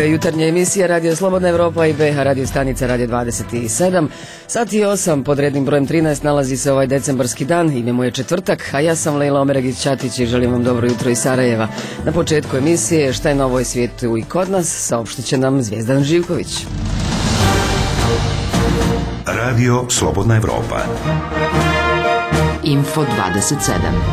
je jutarnja emisija Radio Slobodna Evropa i BH radio stanica Radio 27. Sati 8 pod rednim brojem 13 nalazi se ovaj decembarski dan. Ime mu je četvrtak, a ja sam Lejla Omeragić-Ćatić i želim vam dobro jutro iz Sarajeva. Na početku emisije šta je na ovoj svijetu i kod nas saopštit će nam Zvijezdan Živković. Radio Slobodna Evropa. Info 27.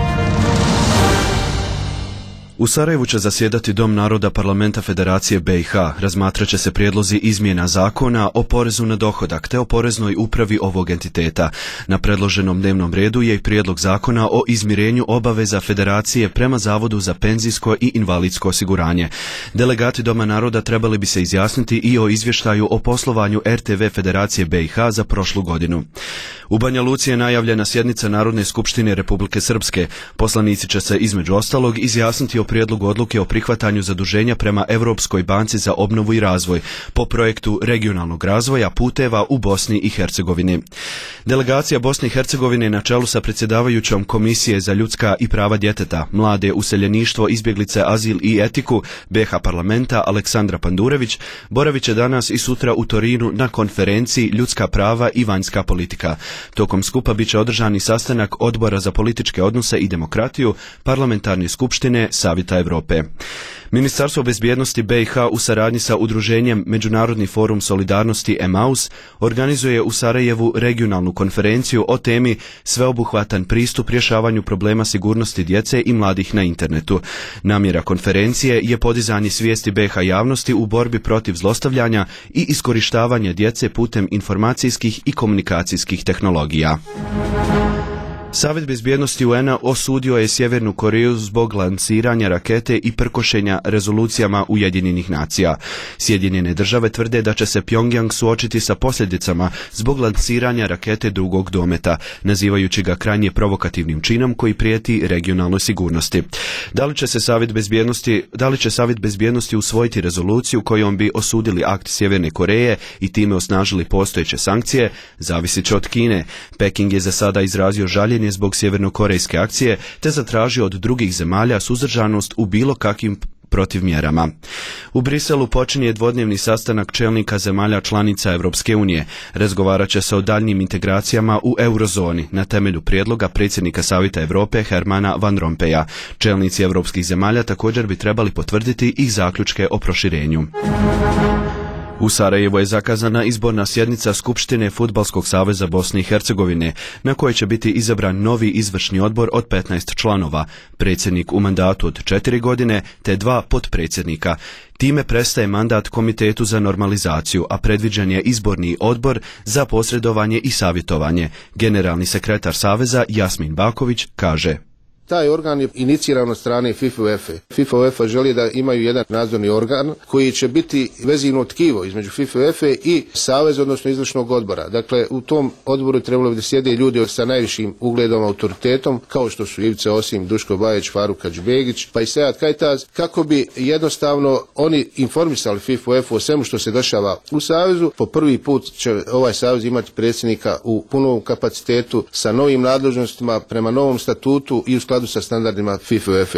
U Sarajevu će zasjedati Dom naroda Parlamenta Federacije BiH. Razmatrat će se prijedlozi izmjena zakona o porezu na dohodak te o poreznoj upravi ovog entiteta. Na predloženom dnevnom redu je i prijedlog zakona o izmirenju obaveza Federacije prema Zavodu za penzijsko i invalidsko osiguranje. Delegati Doma naroda trebali bi se izjasniti i o izvještaju o poslovanju RTV Federacije BiH za prošlu godinu. U Banja Luci je najavljena sjednica Narodne skupštine Republike Srpske. Poslanici će se između ostalog izjasniti o prijedlogu odluke o prihvatanju zaduženja prema Europskoj banci za obnovu i razvoj po projektu regionalnog razvoja puteva u Bosni i Hercegovini. Delegacija Bosne i Hercegovine na čelu sa predsjedavajućom Komisije za ljudska i prava djeteta, mlade, useljeništvo, izbjeglice, azil i etiku BiH parlamenta Aleksandra Pandurević boravit će danas i sutra u Torinu na konferenciji Ljudska prava i vanjska politika. Tokom skupa bit će održani sastanak Odbora za političke odnose i demokratiju Parlamentarne skupštine Savjeta Europe. Ministarstvo bezbjednosti BiH u saradnji sa udruženjem Međunarodni forum solidarnosti EMAUS organizuje u Sarajevu regionalnu konferenciju o temi sveobuhvatan pristup rješavanju problema sigurnosti djece i mladih na internetu. Namjera konferencije je podizanje svijesti BiH javnosti u borbi protiv zlostavljanja i iskorištavanja djece putem informacijskih i komunikacijskih tehnologija. Savjet bezbjednosti UN-a osudio je Sjevernu Koreju zbog lansiranja rakete i prkošenja rezolucijama Ujedinjenih nacija. Sjedinjene države tvrde da će se Pjongjang suočiti sa posljedicama zbog lansiranja rakete drugog dometa, nazivajući ga krajnje provokativnim činom koji prijeti regionalnoj sigurnosti. Da li će Savjet bezbjednosti usvojiti rezoluciju kojom bi osudili akt Sjeverne Koreje i time osnažili postojeće sankcije, zavisit će od Kine. Peking je za sada izrazio žaljenje zbog sjevernokorejske akcije te zatražio od drugih zemalja suzdržanost u bilo kakvim protivmjerama. U Briselu počinje dvodnevni sastanak čelnika zemalja članica Europske unije. Razgovarat će se o daljnjim integracijama u eurozoni na temelju prijedloga predsjednika Savjeta Europe Hermana Van Rompuya. Čelnici europskih zemalja također bi trebali potvrditi i zaključke o proširenju. U Sarajevu je zakazana izborna sjednica Skupštine Fudbalskog saveza Bosne i Hercegovine, na kojoj će biti izabran novi izvršni odbor od 15 članova, predsjednik u mandatu od 4 godine te 2 potpredsjednika. Time prestaje mandat Komitetu za normalizaciju, a predviđen je izborni odbor za posredovanje i savjetovanje. Generalni sekretar saveza Jasmin Baković kaže: Taj organ je iniciran od strane FIFA UEFA. FIFA UEFA želi da imaju jedan nadzorni organ koji će biti vezivno tkivo između FIFA UEFA i Saveza, odnosno izvršnog odbora. Dakle, u tom odboru trebalo bi da sjede ljudi sa najvišim ugledom, autoritetom, kao što su Ivica Osim, Duško Bajić, Faruk Hadžibegić, pa i Sead Kajtaz, kako bi jednostavno oni informisali FIFA UEFA o svemu što se dešava u Savezu. Po prvi put će ovaj Savez imati predsjednika u punom kapacitetu sa novim nadležnostima prema novom statutu i u skladu sa standardima FIFA UEFA.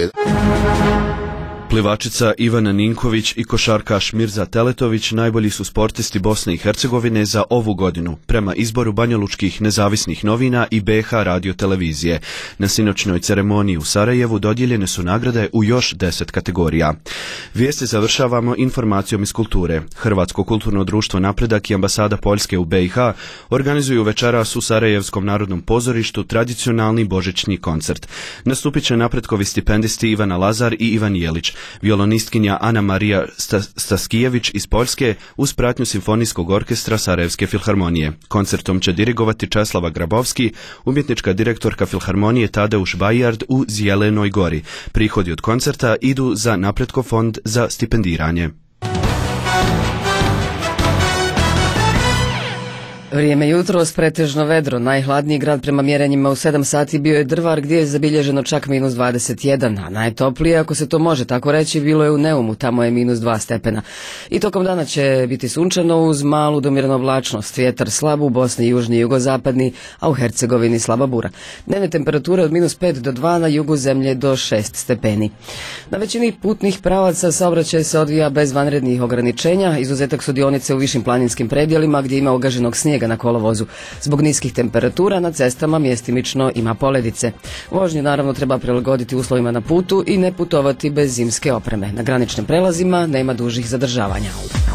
Plivačica Ivana Ninković i košarkaš Mirza Teletović najbolji su sportisti Bosne i Hercegovine za ovu godinu, prema izboru banjalučkih nezavisnih novina i BiH radiotelevizije. Na sinoćnoj ceremoniji u Sarajevu dodijeljene su nagrade u još 10 kategorija. Vijesti završavamo informacijom iz kulture. Hrvatsko kulturno društvo Napredak i ambasada Poljske u BiH organizuju večeras u Sarajevskom narodnom pozorištu tradicionalni božićni koncert. Nastupit će Napretkovi stipendisti Ivana Lazar i Ivan Jelić, violonistkinja Ana Marija Staskijević iz Poljske uz pratnju Simfonijskog orkestra Sarajevske filharmonije. Koncertom će dirigovati Česlava Grabovski, umjetnička direktorka filharmonije Tadeuš Bajard u Zjelenoj Gori. Prihodi od koncerta idu za Napretkov fond za stipendiranje. Vrijeme jutros, pretežno vedro. Najhladniji grad prema mjerenjima u 7 sati bio je Drvar gdje je zabilježeno čak minus 21, a najtoplije, ako se to može tako reći, bilo je u Neumu, tamo je minus 2 stepena. I tokom dana će biti sunčano uz malu do umjerenu oblačnost, vjetar slab u Bosni, južni i jugozapadni, a u Hercegovini slaba bura. Dnevne temperature od minus 5 do 2, na jugu zemlje do 6 stepeni. Na većini putnih pravaca saobraćaj se odvija bez vanrednih ograničenja, izuzetak su dionice u višim planinskim predjelima gdje ima ugaženog snijega na kolovozu. Zbog niskih temperatura na cestama mjestimično ima poledice. Vožnju naravno treba prilagoditi uslovima na putu i ne putovati bez zimske opreme. Na graničnim prelazima nema dužih zadržavanja.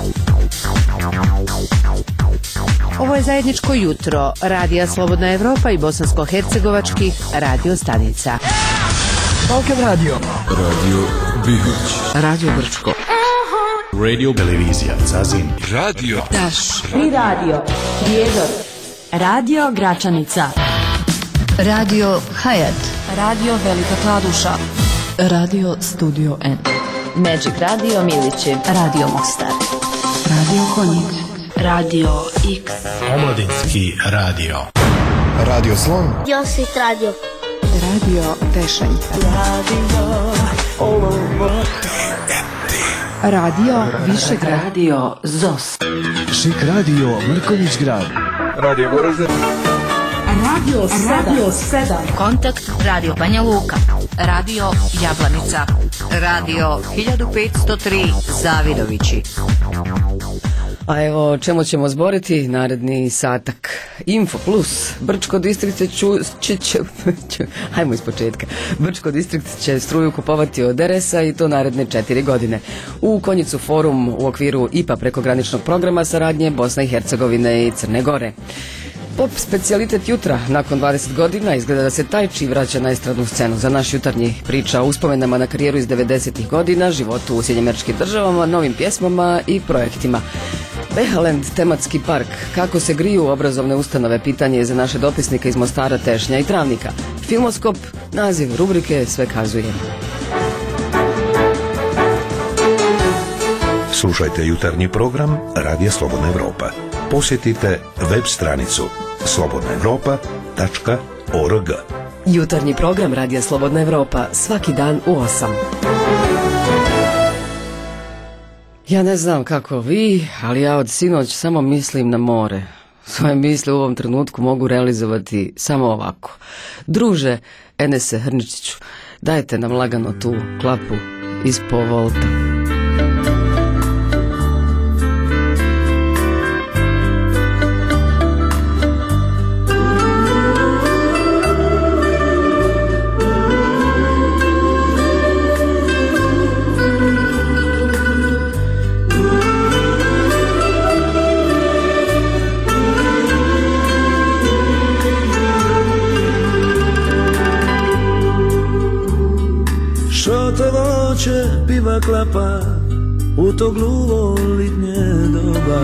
Ovo je zajedničko jutro Radija Slobodna Evropa i bosansko-hercegovačkih radio stanica. Balkan Radio. Radio Bihać. Radio Brčko. Radio Televizija Zazin. Radio Daš. Pri radio Prijedor. Radio Gračanica. Radio Hayat. Radio Velika Kladuša. Radio Studio N. Magic Radio Milići. Radio Mostar. Radio Konjic. Radio X. Omladinski radio. Radio Slon. Josit Radio. Radio Tešanjka. Radio Višegrad. Radio ZOS. Šik Radio Mrković Grad. Radio Goražde. Radio 7. Kontakt Radio Banja Luka. Radio Jablanica. Radio 1503 Zavidovići. A evo čemu ćemo zboriti naredni satak. Info plus, Brčko distrikt hajmo iz početka. Brčko distrikt će struju kupovati od RS-a i to naredne 4 godine. U Konjicu forum u okviru IPA prekograničnog programa saradnje Bosne i Hercegovine i Crne Gore. Pop specijalitet jutra, nakon 20 godina izgleda da se Tajči vraća na estradnu scenu. Za naš jutarnji priča o uspomenama na karijeru iz 90-ih godina, životu u SAD-u, novim pjesmama i projektima. Behaland tematski park, kako se griju obrazovne ustanove, pitanje je za naše dopisnike iz Mostara, Tešnja i Travnika. Filmoskop, naziv rubrike sve kazuje. Slušajte jutarnji program Radija Slobodna Evropa. Posjetite web stranicu slobodnaevropa.org. Jutarnji program Radija Slobodna Evropa, svaki dan u 8. Ja ne znam kako vi, ali ja od sinoć samo mislim na more. Svoje misli u ovom trenutku mogu realizovati samo ovako. Druže Enese Hrničiću, dajte nam lagano tu klapu ispod volta. Voće piva klapa u to gluvo litnje doba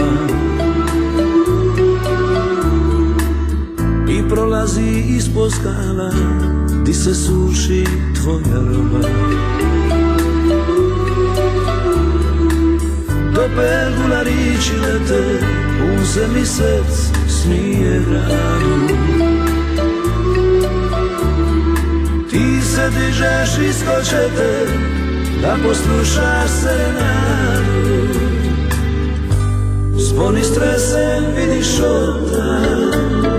i prolazi ispod skala di se suši tvoja roba. Do pergula riči lete, pun se misec smije gradu. Ti se dižeš iskočete da poslušaš serenadu. Zvoni stresem, vidiš odan,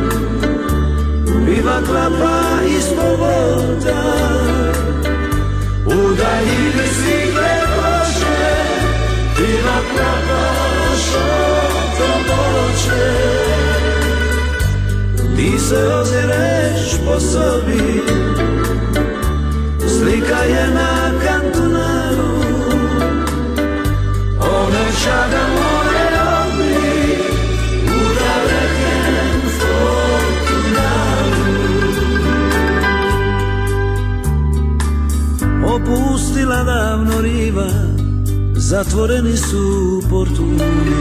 piva klapa ispod voda. U daljini svigle koše, piva klapa šoto moće. Ti se ozireš po sobi, slika je na kantonaru. Onečaga moje obli u dalekem Fortunaru. Opustila davno riva, zatvoreni su portuni.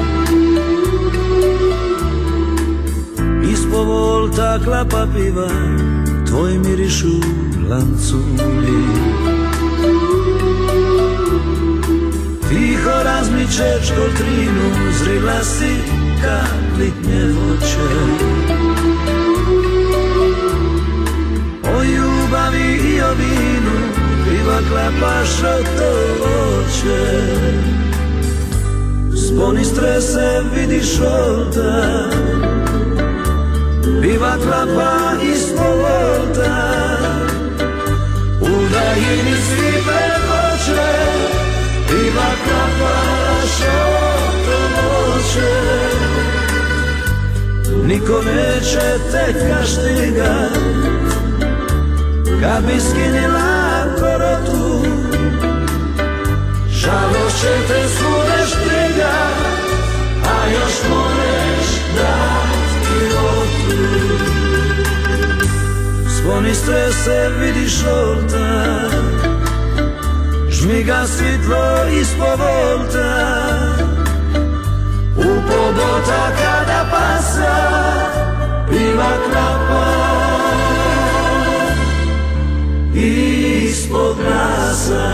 Ispod volta klapa piva, tvoj mirišu lancuni. Tiho razmičeš kotrinu, zrila si kapitnje voće. O ljubavi i o vinu piva klapa šotovoće. Sponi strese vidi šolta, piva klapa ispod volta. U daljini svipe voće, piva klapa šotovoće. Niko neće te kaštigat, kad bi skinila korotu. Žalost će te svude štrigat, a još možeš dat i rotu. Sponi strese vidi šolta, žmiga svitlo ispod volta. U pobota kada pasa, piva klapa ispod glasa.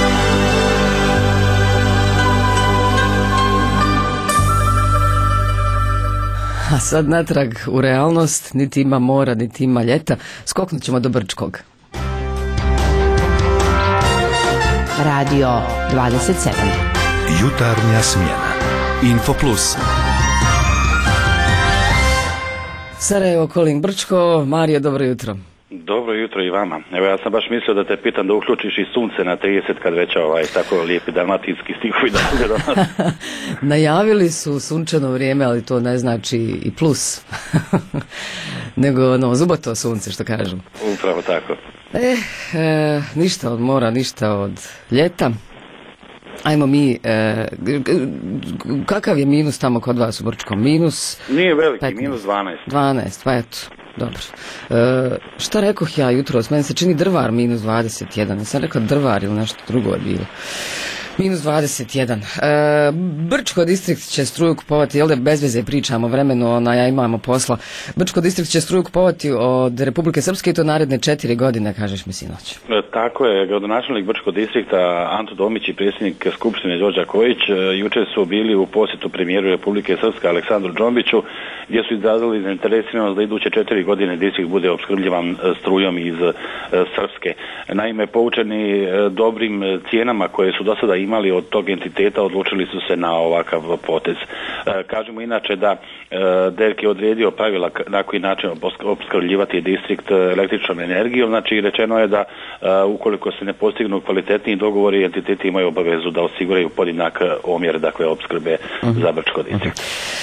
A sad natrag u realnost, niti ima mora, niti ima ljeta. Skoknut ćemo do Brčkog. Radio 27. Jutarnja smjena. Info Plus. Sarajevo, Kolin, Brčko. Marijo, dobro jutro. Dobro jutro i vama. Evo ja sam baš mislio da te pitam da uključiš i sunce na 30 kad već tako lijepi dalmatinski stihovi da bude do nas. Najavili su sunčano vrijeme, ali to ne znači i plus. Nego zubato sunce, što kažem. Upravo tako. Ništa od mora, ništa od ljeta. Ajmo mi, kakav je minus tamo kod vas u Brčkom? Minus? Nije veliki, 15. minus 12. 12, pa eto, dobro. Šta rekoh ja jutros? Meni se čini Drvar minus 21. Nisam rekao Drvar ili nešto drugo je bilo. Minus 21. Brčko distrikt će struju kupovati, jel da bez veze pričamo vremenu, ja imamo posla. Brčko distrikt će struju kupovati od Republike Srpske i to naredne 4 godine, kažeš mi sinoć. Tako je, gradonačelnik Brčkog distrikta Anto Domić i predsjednik Skupštine Đorđe Kojić jučer su bili u posjetu premijeru Republike Srpske Aleksandru Džombiću, gdje su izrazili zainteresiranost da iduće 4 godine distrikt bude opskrbljivan strujom iz Srpske. Naime, poučeni dobrim cijenama koje su do sada imali od tog entiteta, odlučili su se na ovakav potez. Kažemo inače da DERK je odredio pravila na koji način opskrbljivati distrikt električnom energijom, znači rečeno je da ukoliko se ne postignu kvalitetniji dogovori, entiteti imaju obavezu da osiguraju podjednak omjer, dakle, opskrbe za Brčko distrikt.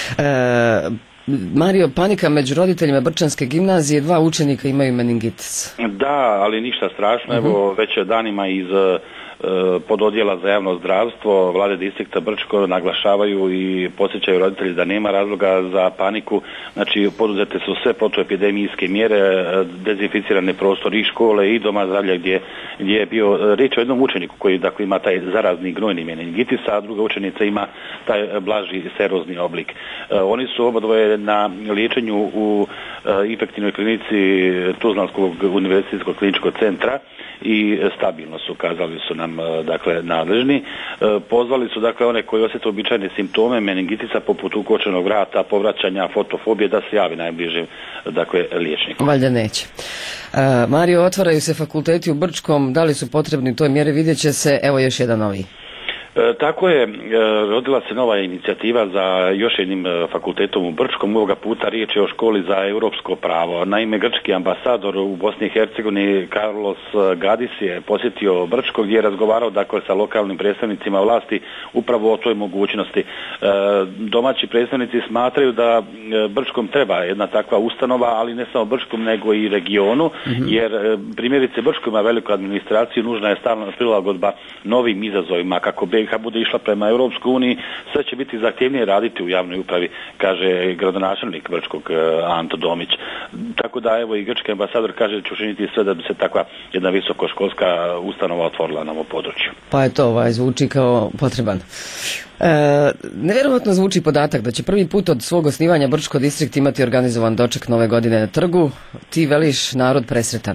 Mario, panika među roditeljima Brčanske gimnazije, 2 učenika imaju meningitis. Da, ali ništa strašno, evo već danima iz pododjela za javno zdravstvo vlade distrikta Brčko naglašavaju i podsjećaju roditelji da nema razloga za paniku, znači poduzete su sve protuepidemijske mjere, dezinficirane prostori i škole i doma zdravlja gdje je bio riječ o jednom učeniku koji dakle ima taj zarazni gnojni meningitis, a druga učenica ima taj blaži serozni oblik. Oni su obadvoje na liječenju u infektivnoj klinici Tuzlanskog univerzitetskog kliničkog centra i stabilno su, kazali su nam dakle nadležni. Pozvali su dakle one koji osjete običajne simptome meningitisa poput ukočenog vrata, povraćanja, fotofobije da se javi najbližem dakle liječniku. Valjda neće. Mario, otvaraju se fakulteti u Brčkom, da li su potrebni u toj mjeri, vidjet će se, evo još jedan novi. Tako je, rodila se nova inicijativa za još jednim fakultetom u Brčkom, ovoga puta riječ je o školi za europsko pravo. Naime, grčki ambasador u Bosni i Hercegovini Carlos Gadis je posjetio Brčko gdje je razgovarao dakle sa lokalnim predstavnicima vlasti upravo o toj mogućnosti. Domaći predstavnici smatraju da Brčkom treba jedna takva ustanova, ali ne samo Brčkom nego i regionu, jer primjerice Brčko ima veliku administraciju, nužna je stalna prilagodba novim izazovima. Kako BiH bude išla prema Europskoj uniji, sve će biti zahtjevnije raditi u javnoj upravi, kaže gradonačelnik Brčkog Anto Domić. Tako da evo i grčki ambasador kaže da će učiniti sve da bi se takva jedna visokoškolska ustanova otvorila na ovom području. Pa je to, zvuči kao potreban. Nevjerovatno zvuči podatak da će prvi put od svog osnivanja Brčko distrikt imati organizovan doček nove godine na trgu. Ti veliš narod presretan.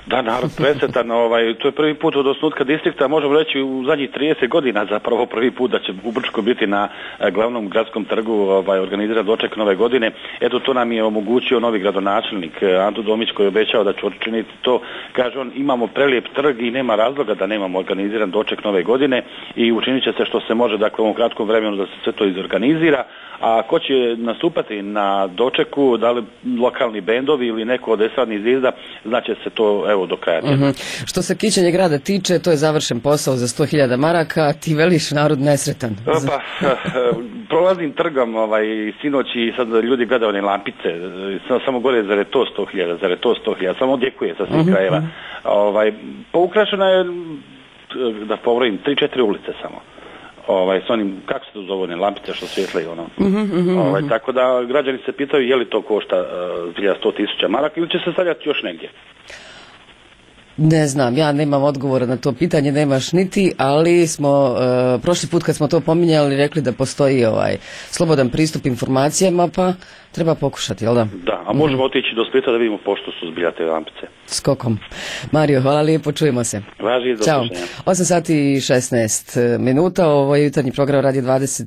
Da, narod presretan, to je prvi put od osnutka distrikta, možemo reći u zadnjih 30 godina zapravo prvi put da će u Brčko biti na glavnom gradskom trgu organiziran doček nove godine. Eto, to nam je omogućio novi gradonačelnik Anto Domić koji je obećao da će učiniti to. Kaže on, imamo prelijep trg i nema razloga da nemamo organiziran doček nove godine i učinit će se što se može, dakle, u ovom kratkom vremenu da se sve to izorganizira. A ko će nastupati na dočeku, da li lokalni bendovi ili neko od estradnih zvijezda, znači se to evo do kraja. Što se kićenja grada tiče, to je završen posao za 100.000 maraka, ti veliš narod nesretan. Pa, prolazim trgom sinoć i sad ljudi gledaju one lampice, samo gore zar je to 100.000, samo odjekuje sa svih krajeva. Pa ukrašena je, da povrojim, 3-4 ulice samo. S onim, kako se to zove, one lampice što svijetlaju, tako da građani se pitaju je li to košta 100.000 maraka ili će se stavljati još negdje. Ne znam, ja nemam odgovora na to pitanje, nemaš niti, ali smo prošli put kad smo to pominjali rekli da postoji slobodan pristup informacijama, pa treba pokušati, jel da? Da, a možemo otići do Splita da vidimo pošto su zbilja te lampice. Skokom. Mario, hvala lijepo, čujemo se. Važi, do slušanja. 8 sati i 16 minuta, ovo je jutarnji program Radio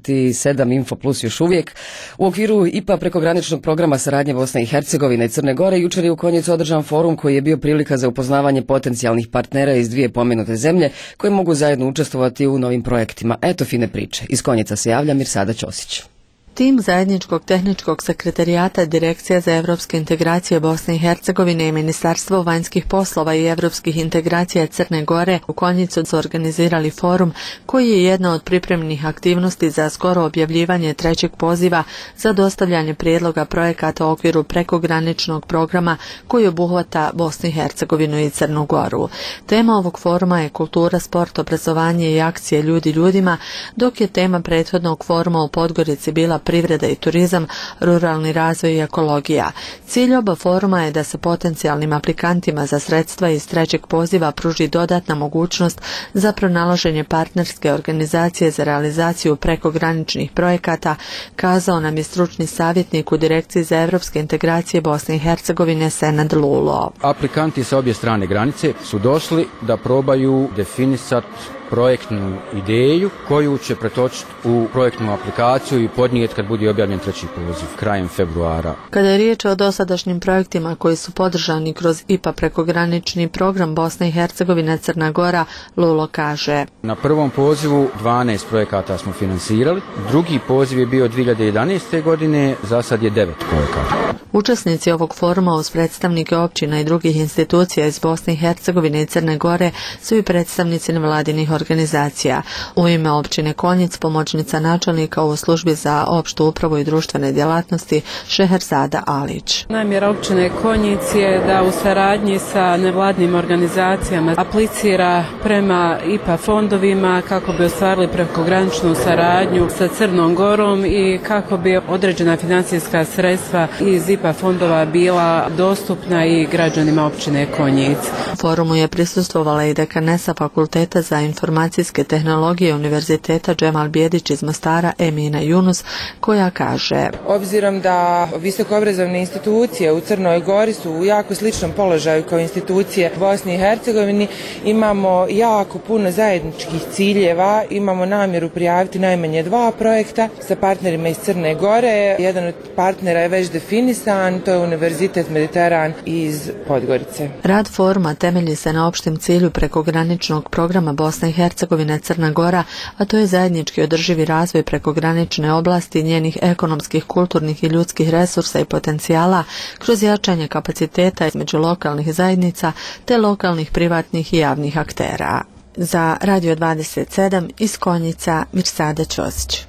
27 Info Plus još uvijek. U okviru IPA prekograničnog programa saradnje Bosne i Hercegovine i Crne Gore jučer je u Konjicu održan forum koji je bio prilika za upoznavanje potencijalnih partnera iz dvije pomenute zemlje koji mogu zajedno učestvovati u novim projektima. Eto fine priče. Iz Konjica se javlja Mirsada Ćosić. Tim zajedničkog tehničkog sekretarijata Direkcija za evropske integracije Bosne i Hercegovine i Ministarstvo vanjskih poslova i evropskih integracija Crne Gore u Konjicu su organizirali forum koji je jedna od pripremnih aktivnosti za skoro objavljivanje trećeg poziva za dostavljanje prijedloga projekata u okviru prekograničnog programa koji obuhvata Bosnu i Hercegovinu i Crnu Goru. Tema ovog foruma je kultura, sport, obrazovanje i akcije ljudi ljudima, dok je tema prethodnog foruma u Podgorici bila privreda i turizam, ruralni razvoj i ekologija. Cilj oba foruma je da se potencijalnim aplikantima za sredstva iz trećeg poziva pruži dodatna mogućnost za pronalaženje partnerske organizacije za realizaciju prekograničnih projekata, kazao nam je stručni savjetnik u Direkciji za evropske integracije Bosne i Hercegovine Senad Lulo. Aplikanti sa obje strane granice su došli da probaju definisati projektnu ideju koju će pretočiti u projektnu aplikaciju i podnijeti kad bude objavljen treći poziv krajem februara. Kada je riječ o dosadašnjim projektima koji su podržani kroz IPA prekogranični program Bosna i Hercegovina Crna Gora, Lulo kaže: Na prvom pozivu 12 projekata smo finansirali, drugi poziv je bio 2011. godine, za sad je 9 projekata. Učesnici ovog foruma uz predstavnike općina i drugih institucija iz Bosne i Hercegovine i Crne Gore su i predstavnici nevladinih organizacija. U ime općine Konjic, pomoćnica načelnika u službi za opštu upravu i društvene djelatnosti Šeherzada Alić. Namjera općine Konjic je da u saradnji sa nevladinim organizacijama aplicira prema IPA fondovima kako bi ostvarili prekograničnu saradnju sa Crnom Gorom i kako bi određena financijska sredstva iz IPA fondova bila dostupna i građanima općine Konjic. Forumu je prisustvovala i dekanesa Fakulteta za informacijske tehnologije Univerziteta Džemal Bijedić iz Mostara Emina Yunus, koja kaže: Obzirom da visokoobrazovne institucije u Crnoj Gori su u jako sličnom položaju kao institucije Bosni i Hercegovini, imamo jako puno zajedničkih ciljeva, imamo namjeru prijaviti najmanje 2 projekta sa partnerima iz Crne Gore. Jedan od partnera je već definisan, to je Univerzitet Mediteran iz Podgorice. Rad foruma temelji se na opštem cilju prekograničnog programa Bosna i Hercegovina Crna Gora, a to je zajednički održivi razvoj prekogranične oblasti, njenih ekonomskih, kulturnih i ljudskih resursa i potencijala kroz jačanje kapaciteta između lokalnih zajednica te lokalnih privatnih i javnih aktera. Za Radio 27 iz Konjica, Mirsada Ćosić.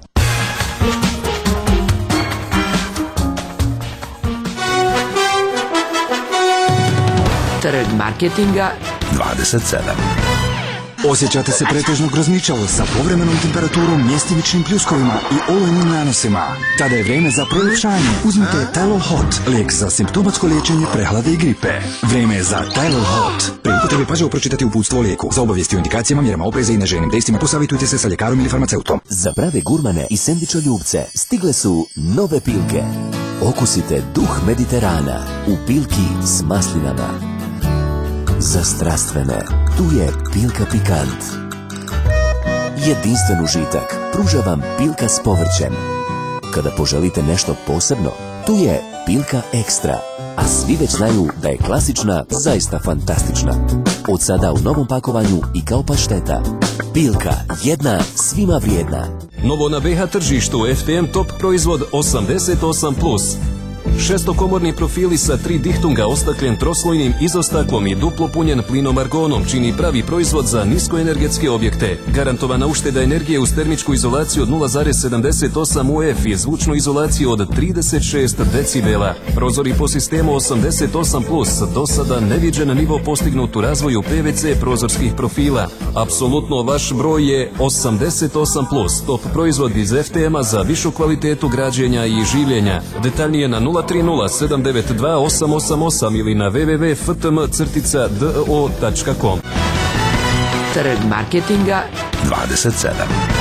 Trg marketinga 27. Osjećate se pretežno grozničavo sa povremenom temperaturom, mjestimičnim pljuskovima i olujnim nanosima? Tada je vrijeme za proljepšanje. Uzmite Tylol Hot, lijek za simptomatsko liječenje prehlade i gripe. Vrijeme je za Tylol Hot. Pri upotrebi pažljivo pročitati uputstvo o lijeku. Za obavijesti o indikacijama, mjerama opreza i neželjenim dejstvima posavitujte se sa ljekarom ili farmaceutom. Za prave gurmane i sendvičoljubce stigle su nove pilke. Okusite duh Mediterana u pilki s maslinama. za strastvene. Tu je Bilka Pikant. Jedinstven užitak pruža vam Bilka s povrćem. Kada poželite nešto posebno, tu je Bilka Ekstra. A svi već znaju da je klasična zaista fantastična. Od sada u novom pakovanju i kao pašteta. Bilka, jedna, svima vrijedna. Novo na BH tržištu FTM Top proizvod 88+. Šestokomorni profili sa 3 dihtunga ostakljen troslojnim izostaklom i duplo punjen plinom argonom čini pravi proizvod za niskoenergetske objekte. Garantovana ušteda energije uz termičku izolaciju od 0,78 UF i zvučnu izolaciju od 36 decibela. Prozori po sistemu 88+, do sada neviđen nivo postignut u razvoju PVC prozorskih profila. Apsolutno vaš broj je 88+, top proizvod iz FTM-a za višu kvalitetu građenja i življenja. Detaljnije na 030-792-888 ili na www.ftm-do.com. Trg marketinga 27.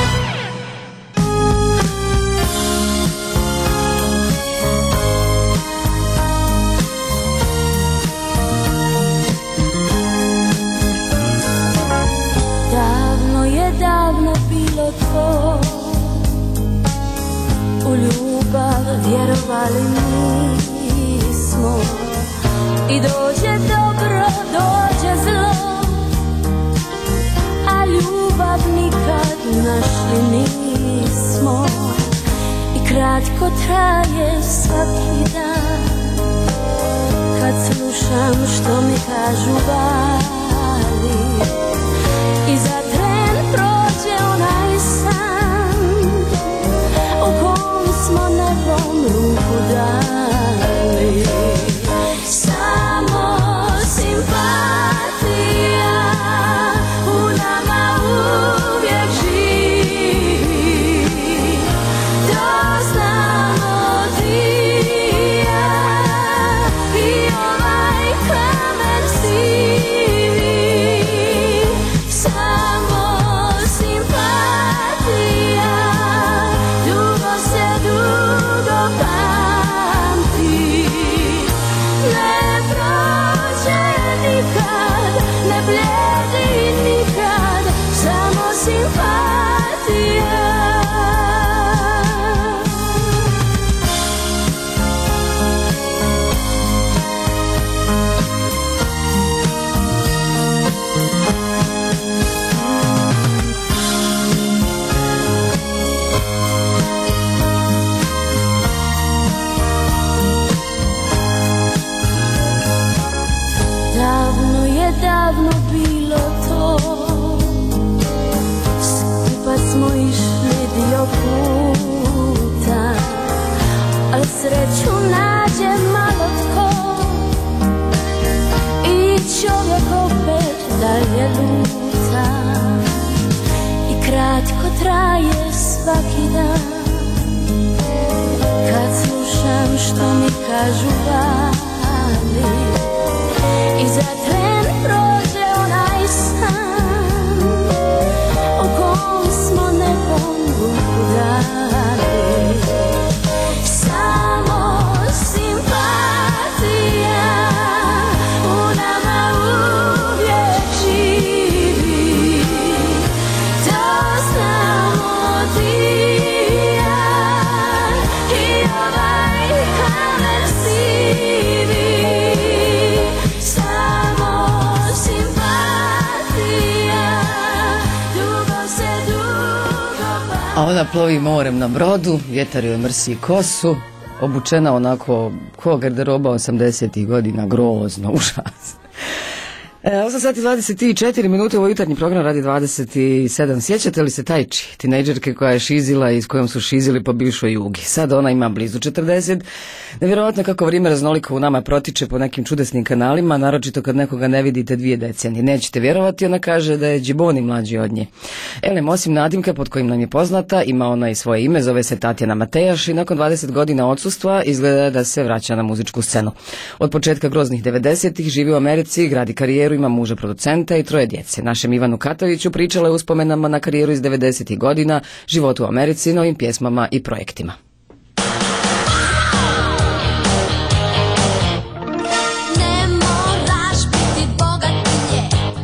Davno je davno bilo to, u ljubav vjerovali nismo. I dođe dobro, dođe zlo, a ljubav nikad našli nismo. I kratko traje svaki dan, kad slušam što mi kažu vali. I za tren prođe onaj san u kom smo nebom ruku dali. Samo simpatija u nama uvijek živi. To znamo ti i ja i ovaj kamen sivi. Samo simpatija dugo se dugo pamti. Ne prođe nikad, ne blijedi nikad, samo simpatija. Davno je davno bilo to, skupa smo išli dio puta, ali sreću nađe malo tko i čovjek opet dalje luta. I kratko traje svaki dan, kad slušam što mi kažu vali. I za tren prođe onaj san u kom smo nebom ruku dali. Samo simpatija u nama uvijek živi. To znamo ti i ja i ovaj kamen sivi. Samo simpatija dugo se dugo pamti. A ona plovi morem na brodu, vjetar joj mrsi kosu, obučena onako ko garderoba 80-ih godina, grozno, užas. 8 sati 24 minute, ovo jutarnji program radi 27. Sjećate li se Tajči, tinejdžerke koja je šizila i s kojom su šizili po bivšoj Jugi? Sad ona ima blizu 40. Nevjerojatno kako vrijeme raznoliko u nama protiče po nekim čudesnim kanalima, naročito kad nekoga ne vidite 2 decenije. Nećete vjerovati, ona kaže da je Džiboni mlađi od nje. Elem, osim nadimka pod kojim nam je poznata, ima ona i svoje ime, zove se Tatjana Matejaš i nakon 20 godina odsustva izgleda da se vraća na muzičku scenu. Od početka groznih 90-ih živi u Americi, gradi karijeru, ima muža producenta i 3 djece. Našem Ivanu Katoviću pričala je uspomenama na karijeru iz 90-ih godina, životu u Americi, novim pjesmama i projektima. Ne moraš biti bogat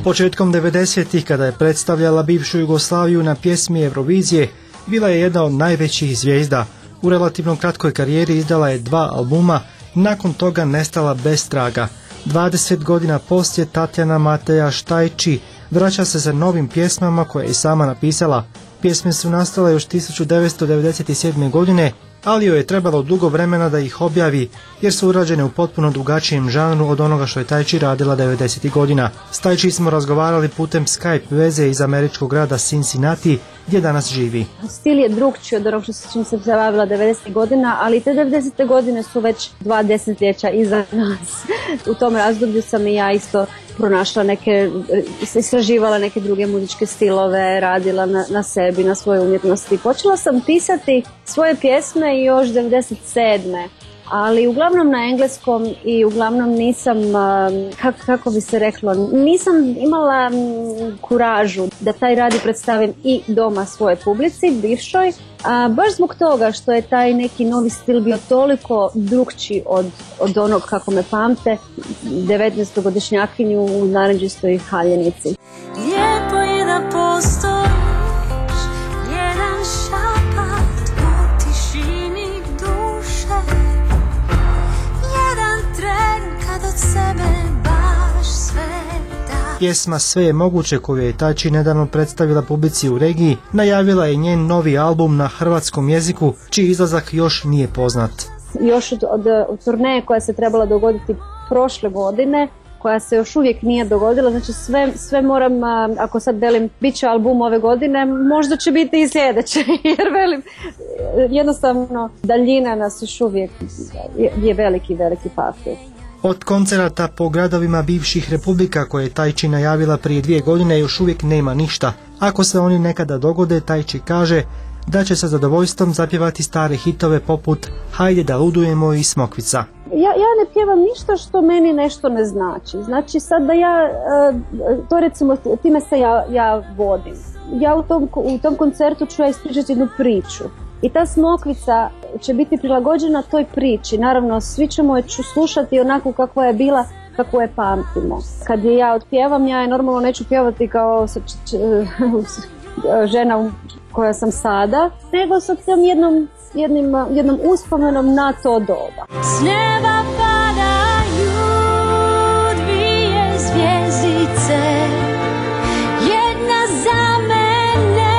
Početkom 90-ih, kada je predstavljala bivšu Jugoslaviju na pjesmi Eurovizije, bila je jedna od najvećih zvijezda. U relativno kratkoj karijeri izdala je 2 albuma, nakon toga nestala bez traga. 20 godina poslije Tatjana Mateja Štajči vraća se sa novim pjesmama koje je i sama napisala. Pjesme su nastale još 1997. godine, ali joj je trebalo dugo vremena da ih objavi, jer su urađene u potpuno drugačijem žanru od onoga što je Tajči radila 90. godina. S Tajči smo razgovarali putem Skype veze iz američkog grada Cincinnati, gdje danas živi. Stil je drugčiji od onog što se bavila 90. godina, ali te 90. godine su već 2 desetljeća iza nas. U tom razdoblju sam i ja isto pronašla istraživala neke druge muzičke stilove, radila na sebi, na svojoj umjetnosti. Počela sam pisati svoje pjesme još 97. ali uglavnom na engleskom i uglavnom nisam, kako bi se reklo, nisam imala kuražu da taj rad predstavim i doma svoje publici, bivšoj, baš zbog toga što je taj neki novi stil bio toliko drukčiji od onog kako me pamte, 19-godišnjakinju u naranđastoj haljenici. Lijepo je da postojiš, jedan šapat u tišini duše, jedan tren kad od sebe baš sve da. Pjesma Sve je moguće, koju je Tajči nedavno predstavila publici u regiji, najavila je njen novi album na hrvatskom jeziku, čiji izlazak još nije poznat. Još od turneje koja se trebala dogoditi prošle godine, koja se još uvijek nije dogodila, znači sve moram, ako sad velim bit će album ove godine, možda će biti i sljedeće, jer velim, jednostavno daljina nas još uvijek je veliki papir. Od koncerata po gradovima bivših republika koje je Tajči najavila prije 2 godine još uvijek nema ništa. Ako se oni nekada dogode, Tajči kaže da će sa zadovoljstvom zapjevati stare hitove poput Hajde da ludujemo i Smokvica. Ja ne pjevam ništa što meni nešto ne znači. Znači sad da ja, to recimo, time se ja vodim. Ja u tom koncertu ću ja ispričati jednu priču. I ta Smokvica će biti prilagođena toj priči. Naravno, svi ćemo je slušati onako kakva je bila, kako je pamtimo. Kad je ja otpjevam, ja je normalno neću pjevati kao žena koja sam sada, nego sa jednom uspomenom na to doba. S neba padaju 2 zvjezdice, jedna za mene,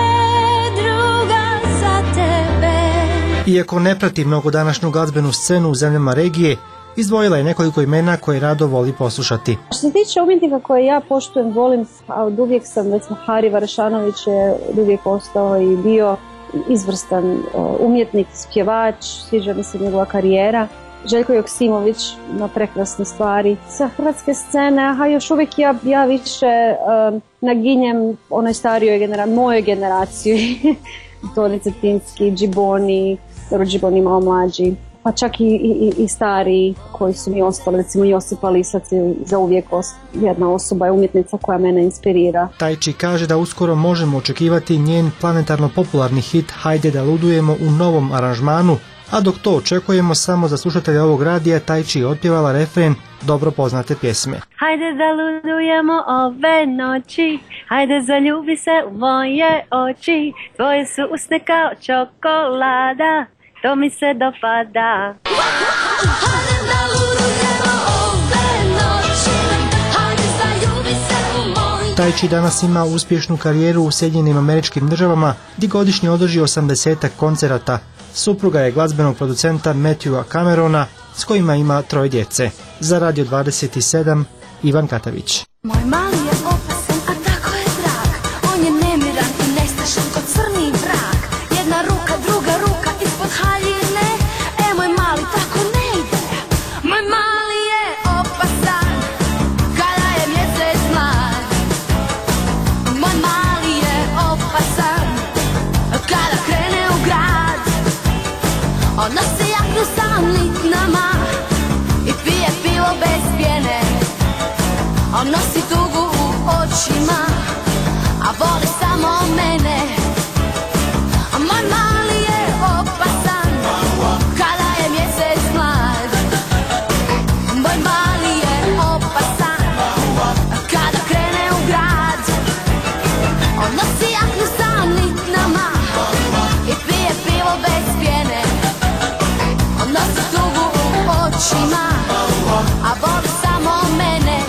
druga za tebe. Iako ne prati mnogo današnju glazbenu scenu u zemljama regije, izdvojila je nekoliko imena koje rado voli poslušati. Što se tiče umjetnika koje ja poštujem, volim, a od uvijek sam, recimo Hari Varešanović je uvijek ostao i bio izvrstan umjetnik, spjevač, sviđa mi se njegova karijera. Željko Joksimović ima prekrasne stvari. Sa hrvatske scene, a još uvijek ja više naginjem onoj starijoj mojoj generaciji. Toni Cetinski, Džiboni, Džiboni malo mlađi, pa čak i stariji koji su mi ostali, recimo Josipa Lisac je zauvijek jedna osoba, je umjetnica koja mene inspirira. Tajči kaže da uskoro možemo očekivati njen planetarno popularni hit Hajde da ludujemo u novom aranžmanu, a dok to očekujemo, samo za slušatelja ovog radija Tajči je otpjevala refren dobro poznate pjesme. Hajde da ludujemo ove noći, hajde zaljubi se u moje oči, tvoje su usne kao čokolada, to mi se dopada. Hajde da ludujemo ove noći, hajde zaljubi se u moje. Tajči danas ima uspješnu karijeru u Sjedinjenim Američkim Državama, gdje godišnje održi 80-ak koncerata. Supruga je glazbenog producenta Matthewa Camerona, s kojima ima 3 djece. Za Radio 27, Ivan Katavić. Moj mali je opasan, a tako je drag. On je nemiran i nestašan kod crni vrag. Jedna ruka, druga ruka ispod haljine. Moj mali tako ne ide. Moj mali je opasan, kada je mjesec mlad. Moj mali je opasan, kada krene u grad. On nosi jaknu sa litnama i pije pivo bez pjene. On nosi tugu u očima, a voli samo mene. A moj mali je opasan, kada je mjesec mlad. Moj mali je opasan, kada krene očima, a voli samo mene.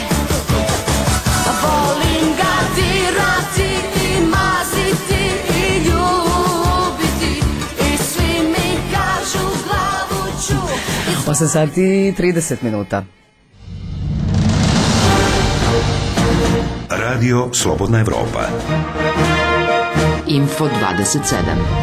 Volim ga dirati i maziti i ljubiti, i svi mi kažu glavu ću. 8 sati i 30 minuta. Radio Slobodna Evropa. Info 27.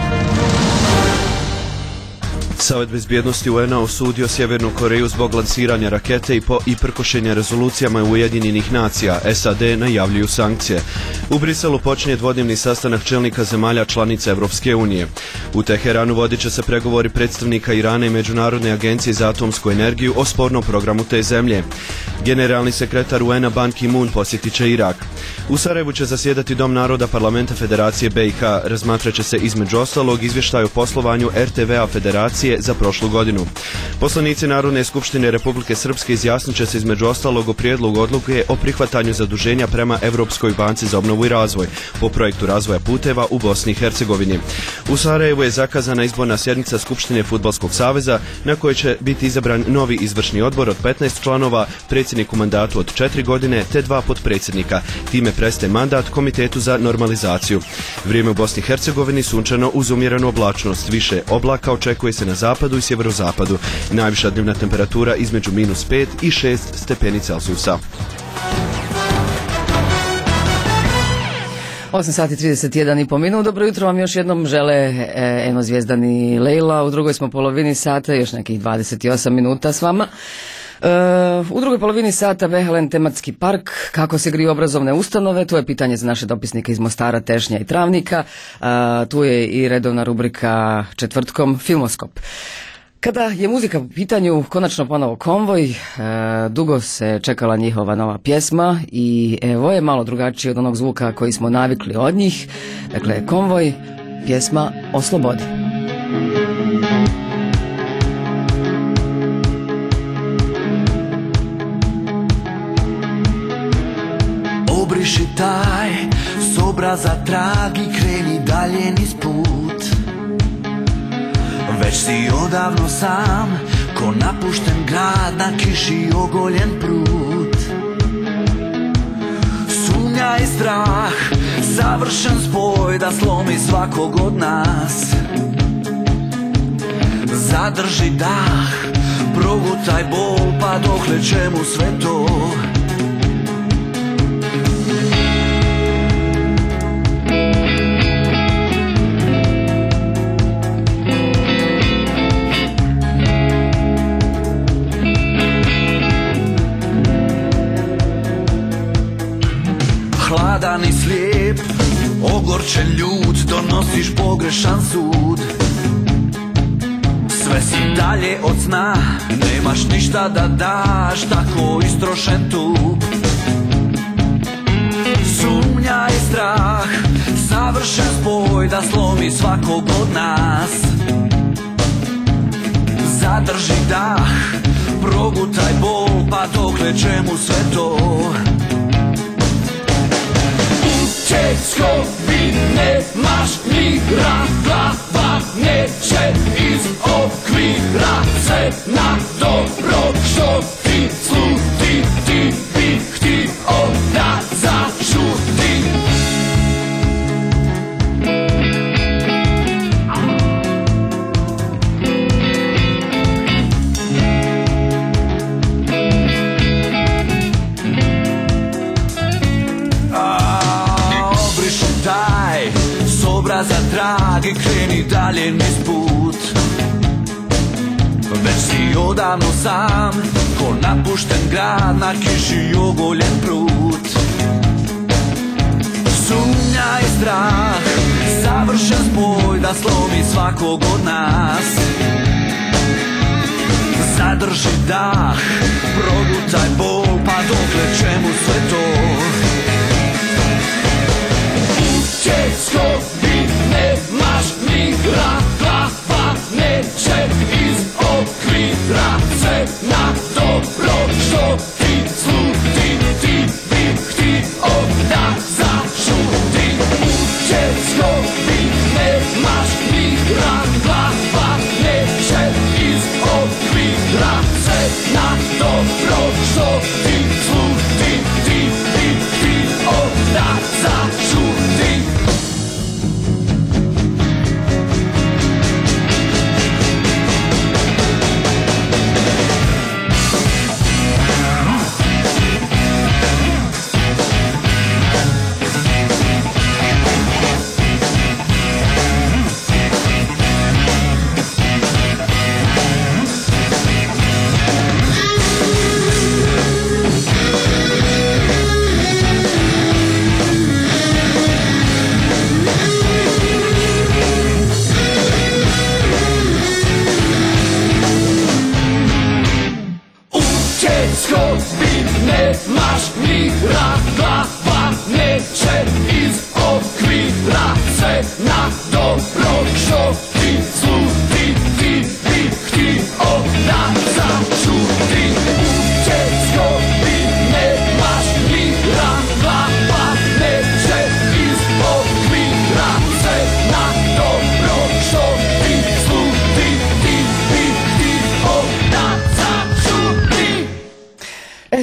Savet bezbjednosti UN-a osudio Sjevernu Koreju zbog lansiranja rakete i prkošenja rezolucijama Ujedinjenih nacija. SAD najavljuju sankcije. U Briselu počinje dvodnevni sastanak čelnika zemalja članica Evropske unije. U Teheranu vodit će se pregovori predstavnika Irana i Međunarodne agencije za atomsku energiju o spornom programu te zemlje. Generalni sekretar UN-a Ban Ki-moon posjetit će Irak. U Sarajevu će zasjedati Dom naroda Parlamenta Federacije BiH. Razmatrat će se između ostalog izvještaj o poslovanju RTV-a Federacije za prošlu godinu. Poslanici Narodne skupštine Republike Srpske izjasnit će se između ostalog o prijedlogu odluke o prihvatanju zaduženja prema Europskoj banci za obnovu i razvoj po projektu razvoja puteva u Bosni i Hercegovini. U Sarajevu je zakazana izborna sjednica Skupštine Fudbalskog saveza na kojoj će biti izabran novi izvršni odbor od 15 članova, predsjednik u mandatu od 4 godine te 2 potpredsjednika. Time prestaje mandat Komitetu za normalizaciju. Vrijeme u Bosni i Hercegovini sunčano uz umjerenu oblačnost. Više oblaka očekuje se na zapadu i sjeverozapadu. Najviša dnevna temperatura između -5 i 6 stepeni Celzijusa. 8 sati 31,5 minut. Dobro jutro vam još jednom žele Eno Zvijezdan i Lejla. U drugoj smo polovini sata, još nekih 28 minuta s vama. U drugoj polovini sata Vehelen tematski park, kako se griju obrazovne ustanove, to je pitanje za naše dopisnike iz Mostara, Tešnja i Travnika. Tu je i redovna rubrika četvrtkom Filmoskop. Kada je muzika u pitanju, konačno ponovo Konvoj, dugo se čekala njihova nova pjesma i evo je malo drugačije od onog zvuka koji smo navikli od njih. Dakle, Konvoj, pjesma o slobodi. Obriši taj s obraza trag i kreni dalje niz put. Već si odavno sam, ko napušten grad na kiši ogoljen prut. Sumnja i strah, savršen spoj da slomi svakog od nas. Zadrži dah, progutaj bol pa dokle čemu sve to. Hladan i slijep, ogorčen ljud, donosiš pogrešan sud. Sve si dalje od sna, nemaš ništa da daš, tako istrošen tup. Sumnja i strah, savršen spoj da slomi svakog od nas. Zadrži dah, progutaj bol, pa dokle čemu sve to. Teckovi nemaš mira, glava neće iz okvira. Sve na dobro što ti sluti, ti bih htio da zažuti. Obraza trag i kreni dalje niz put. Već si odavno sam, ko napušten grad na kiši ogoljen prut. Sumnja i strah, savršen spoj da slomi svakog od nas. Zadrži dah, progutaj bol, pa dokle čemu sve to. Teckovi nemaš mira, glava neće iz okvira. Sve na dobro što ti sluti, ti bih htio da zažuti. Teckovi nemaš mira, glava neće iz okvira. Sve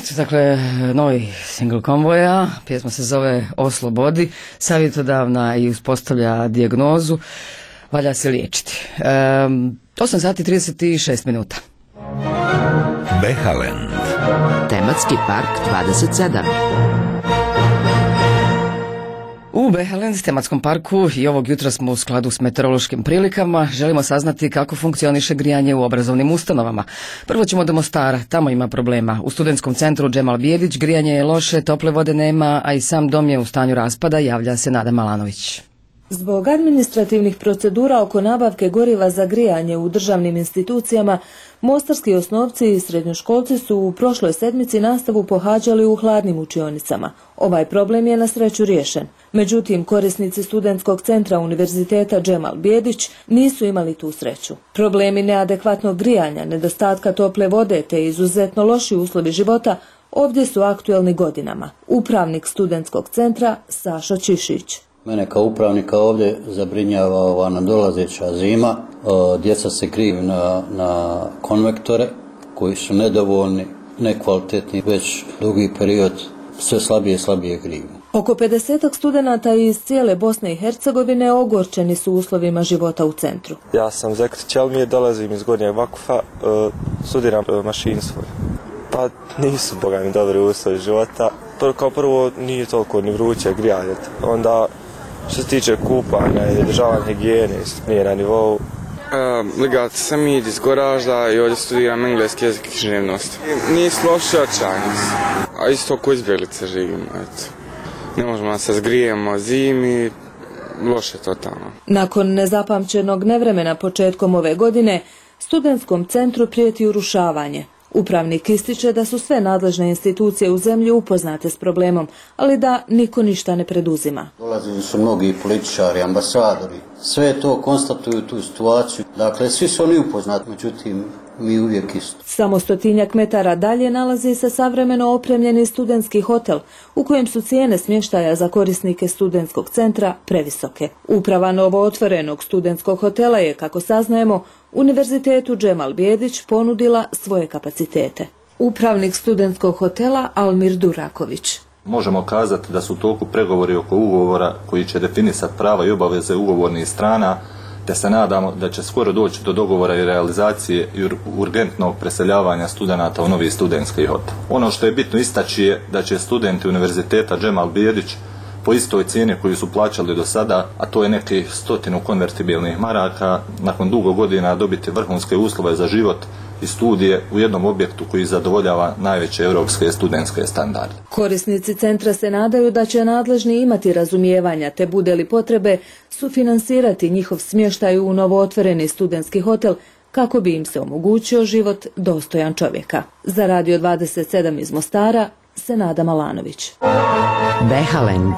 Eto, dakle, novi singl Konvoja, pjesma se zove O slobodi, savjetodavna i uspostavlja dijagnozu, valja se liječiti. 8 sati 36 minuta. Behaland. Tematski park 27. U Behaland, tematskom parku, i ovog jutra smo u skladu s meteorološkim prilikama. Želimo saznati kako funkcioniše grijanje u obrazovnim ustanovama. Prvo ćemo do Mostara, tamo ima problema. U studentskom centru Džemal Bijedić grijanje je loše, tople vode nema, a i sam dom je u stanju raspada, javlja se Nada Malanović. Zbog administrativnih procedura oko nabavke goriva za grijanje u državnim institucijama, mostarski osnovci i srednjoškolci su u prošloj sedmici nastavu pohađali u hladnim učionicama. Ovaj problem je na sreću riješen. Međutim, korisnici studentskog centra Univerziteta Džemal Bijedić nisu imali tu sreću. Problemi neadekvatnog grijanja, nedostatka tople vode te izuzetno loši uslovi života ovdje su aktuelni godinama. Upravnik studentskog centra Saša Čišić. Mene kao upravnika ovdje zabrinjava ova nadolazeća zima. Djeca se griju na konvektore koji su nedovoljni, nekvalitetni, već dugi period sve slabije i slabije griju. Oko 50 studenata iz cijele Bosne i Hercegovine ogorčeni su uslovima života u centru. Ja sam Zekr Čelmije, dolazim iz Gornjeg Vakufa, studiram mašinstvo. Pa nisu bogami dobri uslovi života. Kao prvo nije toliko ni vruće grijanje. Onda što se tiče kupanja i državanja higijene, nije na nivou. Legat sam iz Goražda i ovdje studiram engleski jezik i književnost. Nije loše očajnic, a isto ko izbjeglice živimo. Ne možemo se zgrijemo zimi, loše totalno. Nakon nezapamćenog nevremena početkom ove godine, studentskom centru prijeti urušavanje. Upravnik ističe da su sve nadležne institucije u zemlji upoznate s problemom, ali da niko ništa ne preduzima. Dolazili su mnogi političari, ambasadori, sve to konstatuju tu situaciju. Dakle, svi su oni upoznati, međutim, mi uvijek isto. Samo 100 metara dalje nalazi se savremeno opremljeni studentski hotel, u kojem su cijene smještaja za korisnike studentskog centra previsoke. Uprava novootvorenog studentskog hotela je, kako saznajemo, Univerzitetu Džemal Bijedić ponudila svoje kapacitete. Upravnik studentskog hotela Almir Duraković. Možemo kazati da su u toku pregovori oko ugovora koji će definisati prava i obaveze ugovornih strana, te se nadamo da će skoro doći do dogovora i realizacije i urgentnog preseljavanja studenata u novi studentski hotel. Ono što je bitno istaći je da će studenti Univerziteta Džemal Bijedić po istoj cijeni koju su plaćali do sada, a to je nekih 100 konvertibilnih maraka, nakon dugo godina dobiti vrhunske uslove za život i studije u jednom objektu koji zadovoljava najveće europske studentske standarde. Korisnici centra se nadaju da će nadležni imati razumijevanja, te bude li potrebe sufinansirati njihov smještaj u novootvoreni studentski hotel kako bi im se omogućio život dostojan čovjeka. Za Radio 27 iz Mostara, Nada Malanović. Behaland.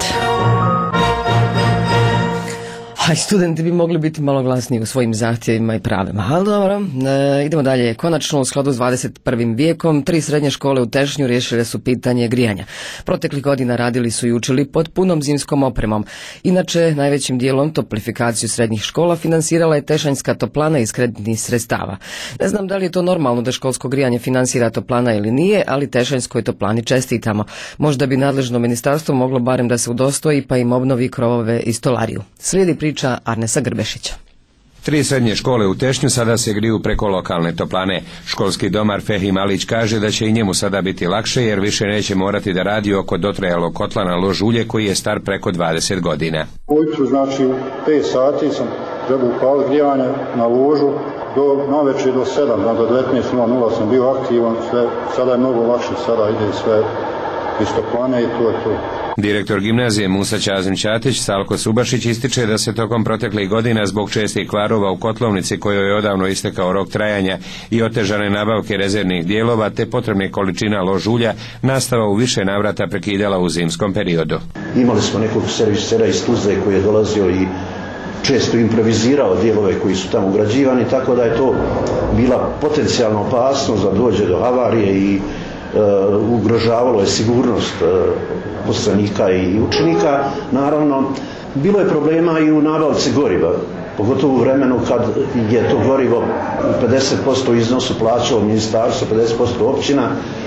A studenti bi mogli biti malo glasniji u svojim zahtjevima i pravima. Ali dobro, idemo dalje. Konačno, u skladu s 21. vijekom, 3 srednje škole u Tešnju riješile su pitanje grijanja. Proteklih godina radili su i učili pod punom zimskom opremom. Inače, najvećim dijelom toplifikaciju srednjih škola finansirala je Tešanjska toplana iz kreditnih sredstava. Ne znam da li je to normalno da školsko grijanje finansira toplana ili nije, ali Tešanjskoj toplani čestitamo. Možda bi nadležno ministarstvo moglo barem da se udostoji pa im obnovi krovove i stolariju. Slijedi priča Arnesa Grbešića. 3 srednje škole u Tešnju sada se griju preko lokalne toplane. Školski domar Fehim Alić kaže da će i njemu sada biti lakše jer više neće morati da radi oko dotrajalog kotla na lož ulje koji je star preko 20 godina. Ujutru, znači, 5 sati sam trebao upaliti grijanje na ložu, navečer do 7, do 19.00 sam bio aktivan, sada je mnogo lakše, sada ide sve iz toplane i to je to. Direktor gimnazije Musa Ćazim Ćatić, Salko Subašić, ističe da se tokom proteklih godina zbog čestih kvarova u kotlovnici kojoj je odavno istekao rok trajanja i otežane nabavke rezervnih dijelova te potrebnih količina lož ulja, nastava u više navrata prekidala u zimskom periodu. Imali smo nekog servisera iz Tuzle koji je dolazio i često improvizirao dijelove koji su tamo ugrađivani, tako da je to bila potencijalna opasnost da dođe do havarije i ugrožavalo je sigurnost poslanika i učenika. Naravno, bilo je problema i u nabavci goriva, pogotovo u vremenu kad je to gorivo u 50% iznosu plaćalo ministarstvo, 50% općina,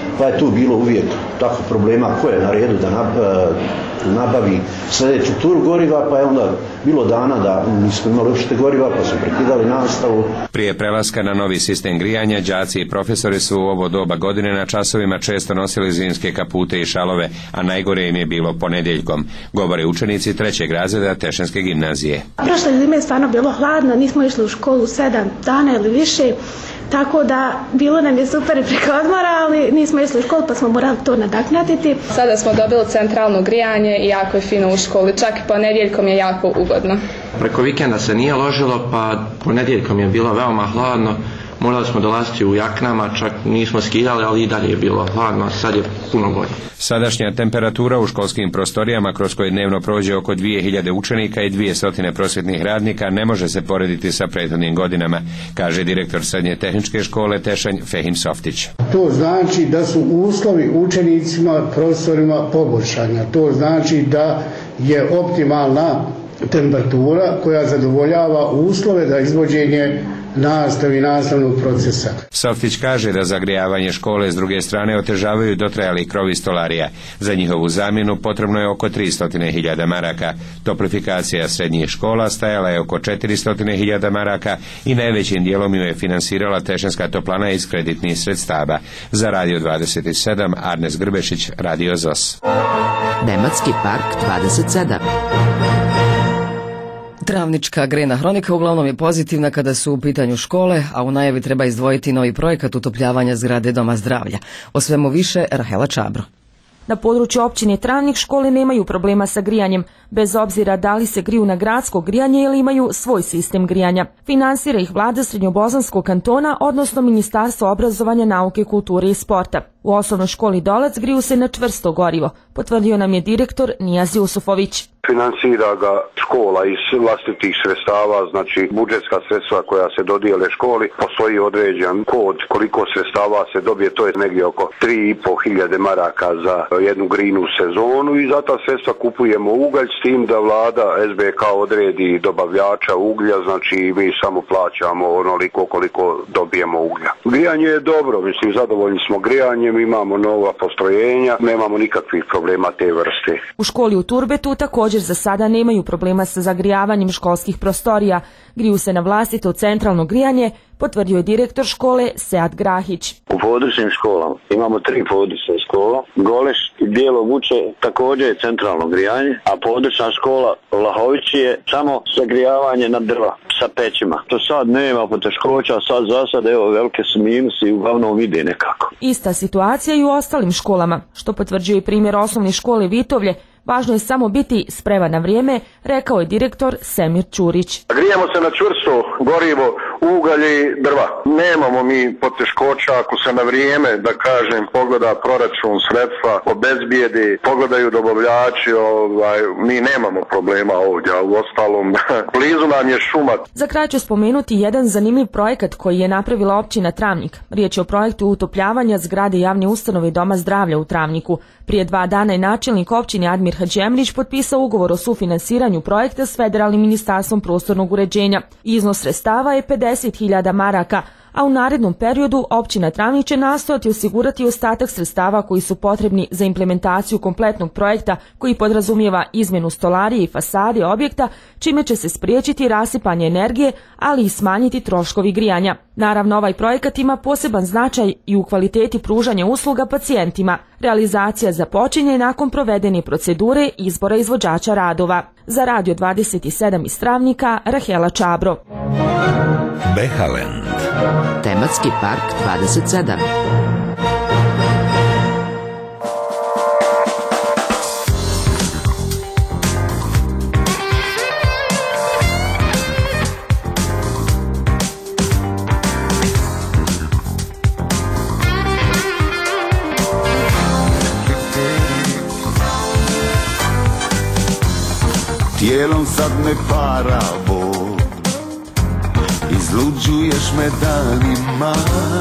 pa je tu bilo uvijek tako problema ko je na redu da nabavi sljedeću turu goriva, pa je onda bilo dana da nismo imali uopšte goriva, pa su prekidali nastavu. Prije prelaska na novi sistem grijanja, đaci i profesori su u ovo doba godine na časovima često nosili zimske kapute i šalove, a najgore im je bilo ponedjeljkom, govore učenici 3. razreda Tešenske gimnazije. Prošle zime je stvarno bilo hladno, nismo išli u školu 7 dana ili više, tako da bilo nam je super i preko odmora, ali nismo išli u školu pa smo morali to nadoknaditi. Sada smo dobili centralno grijanje i jako je fino u školi, čak i ponedjeljkom je jako ugodno. Preko vikenda se nije ložilo, pa ponedjeljkom je bilo veoma hladno. Morali smo dolaziti u jaknama, čak nismo skidali, ali i dalje je bilo hladno, a sad je puno bolje. Sadašnja temperatura u školskim prostorijama kroz koje dnevno prođe oko 2000 učenika i 200 prosvjetnih radnika ne može se porediti sa prethodnim godinama, kaže direktor Srednje tehničke škole Tešanj Fehim Softić. To znači da su uslovi učenicima, profesorima poboljšanja. To znači da je optimalna temperatura koja zadovoljava uslove za izvođenje nastave i nastavnog procesa. Softić kaže da zagrijavanje škole s druge strane otežavaju dotrajali krovi stolarija. Za njihovu zamjenu potrebno je oko 300.000 maraka. Toplifikacija srednjih škola stajala je oko 400.000 maraka i najvećim dijelom ju je finansirala Tešenska toplana iz kreditnih sredstava. Za Radio 27, Arnes Grbešić, Radio ZOS. Tematski park 27. Travnička grejna hronika uglavnom je pozitivna kada su u pitanju škole, a u najavi treba izdvojiti novi projekat utopljavanja zgrade Doma zdravlja. O svemu više Rahela Čabro. Na području općine Travnik škole nemaju problema sa grijanjem, bez obzira da li se griju na gradsko grijanje ili imaju svoj sistem grijanja. Finansira ih vlada Srednjobosanskog kantona, odnosno Ministarstvo obrazovanja, nauke, kulture i sporta. U osnovnoj školi Dolac griju se na čvrsto gorivo, potvrdio nam je direktor Nijaz Jusufović. Finansira ga škola iz vlastitih sredstava, znači budžetska sredstva koja se dodijele školi, postoji određen kod koliko sredstava se dobije, to je negdje oko 3.500 maraka za jednu grinu sezonu i za ta sredstva kupujemo ugalj, s tim da vlada SBK odredi dobavljača uglja, znači mi samo plaćamo onoliko koliko dobijemo uglja. Grijanje je dobro, mislim zadovoljni smo grijanjem, imamo nova postrojenja, nemamo nikakvih problema te vrste. U školi u Turbetu također za sada nemaju problema sa zagrijavanjem školskih prostorija. Griju se na vlastito centralno grijanje, potvrdio je direktor škole Sead Grahić. U područnim školama imamo 3 područne škola. Goleš i Bijelo Vuče također je centralno grijanje, a područna škola Vlahovići je samo zagrijavanje na drva sa pećima. To sad nema poteškoća, sad za sad evo velike su minusi i uglavnom ide nekako. Ista situacija i u ostalim školama, što potvrđuje i primjer osnovne škole Vitovlje. Važno je samo biti spreman na vrijeme, rekao je direktor Semir Ćurić. Grijemo se na čvrsto gorivo, ugalj i drva. Nemamo mi poteškoća ako se na vrijeme, da kažem, pogleda proračun, sredstva, obezbijedi, pogledaju dobavljači, mi nemamo problema ovdje, a u ostalom blizu nam je šuma. Za kraj ću spomenuti jedan zanimljiv projekat koji je napravila općina Travnik. Riječ je o projektu utopljavanja zgrade javne ustanove Doma zdravlja u Travniku. Prije 2 dana je načelnik općine Admir Hadžemrić potpisao ugovor o sufinansiranju projekta s Federalnim ministarstvom prostornog uređenja. Iznos sredstava je 50.000 maraka, a u narednom periodu općina Travnik će nastojati osigurati ostatak sredstava koji su potrebni za implementaciju kompletnog projekta koji podrazumijeva izmjenu stolarije i fasade objekta, čime će se spriječiti rasipanje energije, ali i smanjiti troškovi grijanja. Naravno, ovaj projekat ima poseban značaj i u kvaliteti pružanja usluga pacijentima. Realizacija započinje nakon provedene procedure izbora izvođača radova. Za Radio 27 iz Travnika, Rahela Čabro. Behaland. Tematski park 27. Tijelom sad me para bol, izluđuješ me danima.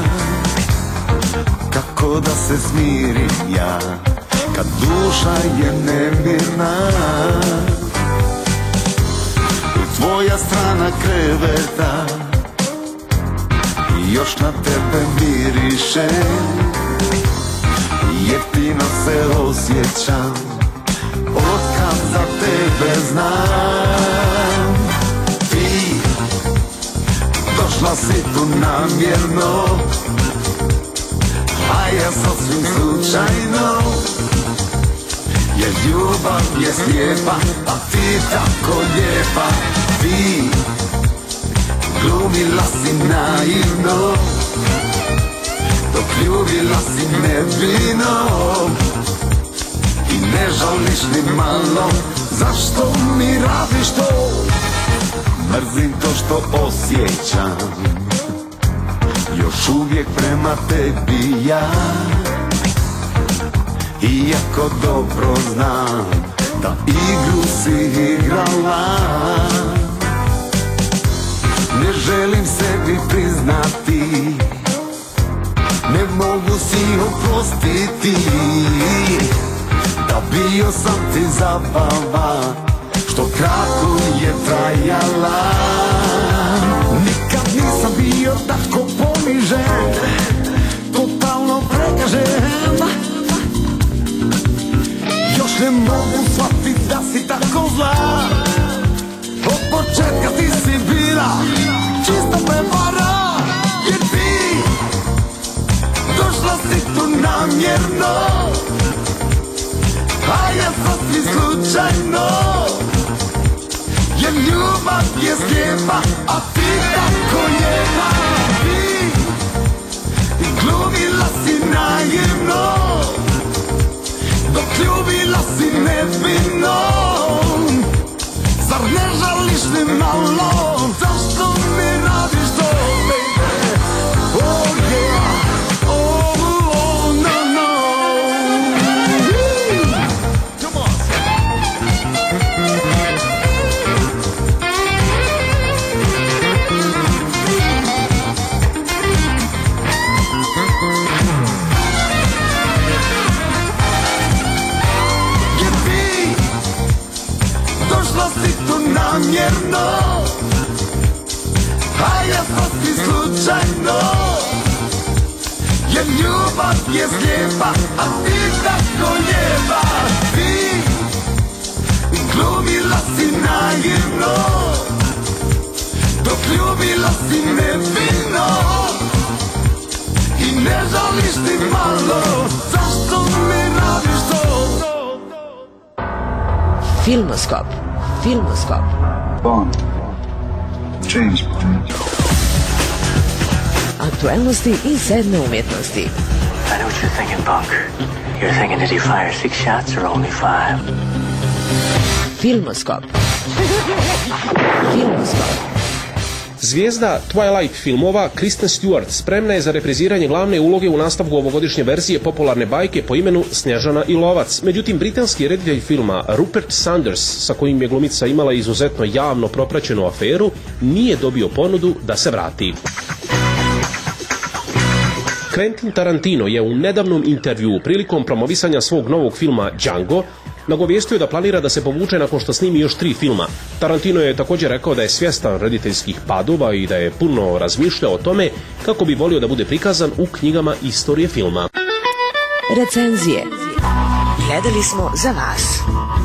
Kako da se smirim ja, kad duša je nemirna. Tvoja strana kreveta i još na tebe miriše. fino se osjećam otkad za tebe znam. Ti došla si tu namjerno, a ja sasvim slučajno, jer ljubav je slijepa, a ti tako lijepa. Ti glumila si naivno, dok ljubila si nevino, i ne žališ ni malo. Zašto mi radiš to? Mrzim to što osjećam još uvijek prema tebi ja, iako dobro znam da igru si igrala. Ne želim sebi priznati, ne mogu si oprostiti, da bio sam ti zabava što kratko je trajala. Nikad nisam bio tako ponižen, totalno prekažen. Još ne mogu shvatit da si tako zla, od početka ti si bila čista prevara. Jer ti došla si tu namjerno, a ja sasvim slučajno, jer ljubav je slijepa, a ti tako lijepa. Ti glumila si naivno, dok ljubila si nevino. Zar ne žališ ni malo? Zašto mi radiš to, baby? Oh yeah, oh no no. Come on. Jer ti došla si tu namjerno, a ja sasvim slučajno, jer ljubav je slijepa, a ti tako lijepa. Ti glumila si naivno, dok ljubila si nevino, i ne žališ ti malo. Zašto mi radiš to? Filmoskop. Filmoskop. Bond. James Bond. Aktualnosti i sedme umjetnosti. I know what you're thinking, Bunk. You're thinking, did he fire 6 shots or only 5? Filmoskop. Filmoskop. Zvijezda Twilight filmova Kristen Stewart spremna je za repriziranje glavne uloge u nastavku ovogodišnje verzije popularne bajke po imenu Snježana i lovac. Međutim, britanski reditelj filma Rupert Sanders, sa kojim je glumica imala izuzetno javno propraćenu aferu, nije dobio ponudu da se vrati. Quentin Tarantino je u nedavnom intervjuu prilikom promovisanja svog novog filma Django nagovijestio da planira da se povuče nakon što snimi još 3 filma. Tarantino je također rekao da je svjestan rediteljskih padova i da je puno razmišljao o tome kako bi volio da bude prikazan u knjigama istorije filma. Recenzije. Gledali smo za vas.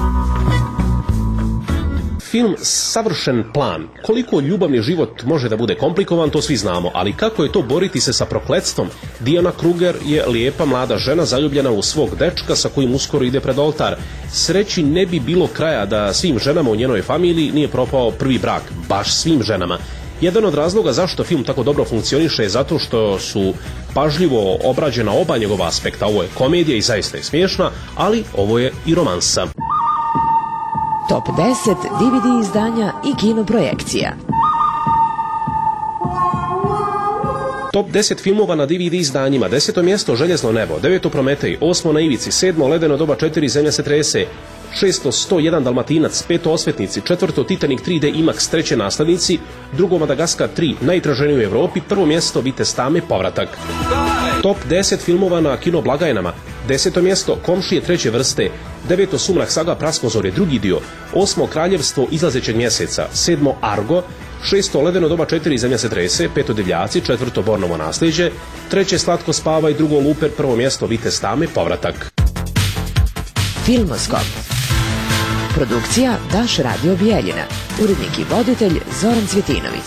Film Savršen plan. Koliko ljubavni život može da bude komplikovan, to svi znamo, ali kako je to boriti se sa prokletstvom? Diana Kruger je lijepa mlada žena zaljubljena u svog dečka sa kojim uskoro ide pred oltar. Sreći ne bi bilo kraja da svim ženama u njenoj familiji nije propao prvi brak, baš svim ženama. Jedan od razloga zašto film tako dobro funkcioniše je zato što su pažljivo obrađena oba njegova aspekta. Ovo je komedija i zaista je smiješna, ali ovo je i romansa. Top 10 DVD izdanja i kinoprojekcija. Top 10 filmova na DVD izdanjima. 10. mjesto Željezno nebo, 9. Prometej, 8. Na ivici, 7. Ledeno doba 4, Zemlja se trese, 6. 101 Dalmatinac, 5. Osvetnici, 4. Titanic 3D IMAX, 3. Naslednici, 2. Madagaskar 3, najtraženiji u Evropi, 1. mjesto Vitez Tame, povratak. Top 10 filmova na kino blagajnama. 10. mjesto Komšije 3. vrste, 9. Sumrak saga Praskozorje 2. dio, 8. Kraljevstvo izlazećeg mjeseca, 7. Argo, 6. Ledeno doba 4, Zemlja se trese, 5. Divljaci, 4. Bornovo nasljeđe, 3. Slatko spava i 2. Luper, 1. mjesto Vitez Tame, povratak. Filmoskop. Produkcija Daš Radio Bijeljina. Urednik i voditelj Zoran Cvjetinović.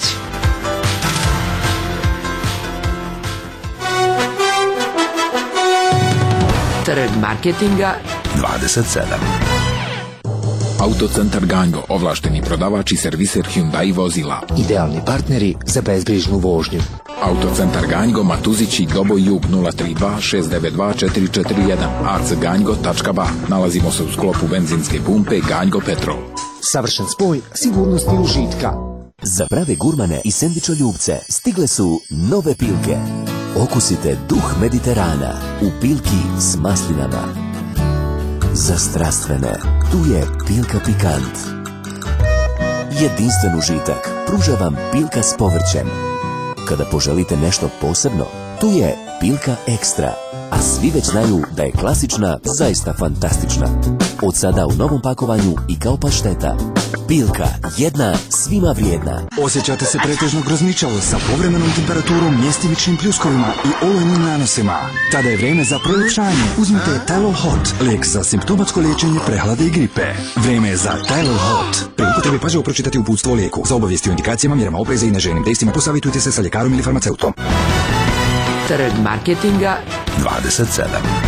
Trg marketinga 27. Autocentar Ganjgo, ovlašteni prodavač i serviser Hyundai vozila. Idealni partneri za bezbrižnu vožnju. Autocentar Ganjgo, Matuzići, Doboj Jug 032 692 441, acganjgo.ba. Nalazimo se u sklopu benzinske pumpe Ganjgo Petrol. Savršen spoj sigurnosti i užitka. Za prave gurmane i sendvičoljubce stigle su nove Pilke. Okusite duh Mediterana u Pilki s maslinama. Za strastvene, tu je Pilka Pikant. Jedinstven užitak pruža vam Pilka s povrćem. Kada poželite nešto posebno, tu je Pilka Ekstra. A svi već znaju da je klasična zaista fantastična. Od sada u novom pakovanju i kao pašteta. Pilka, jedna svima vrijedna. Osjećate se pretežno grozničavo sa povremenom temperaturom, mjestimičnim pljuskovima i olujnim nanosima. Tada je vreme za proljepšanje. Uzmite Tylol Hot, lijek za simptomatsko liječenje prehlade i gripe. Vreme je za Tylol Hot. Pri upotrebi pažljivo pročitati uputstvo o lijeku. Za obavijesti o indikacijama, mjerama opreza i neželjenim dejstvima posavitujte se sa ljekarom ili farmaceutom. Trg marketinga 27.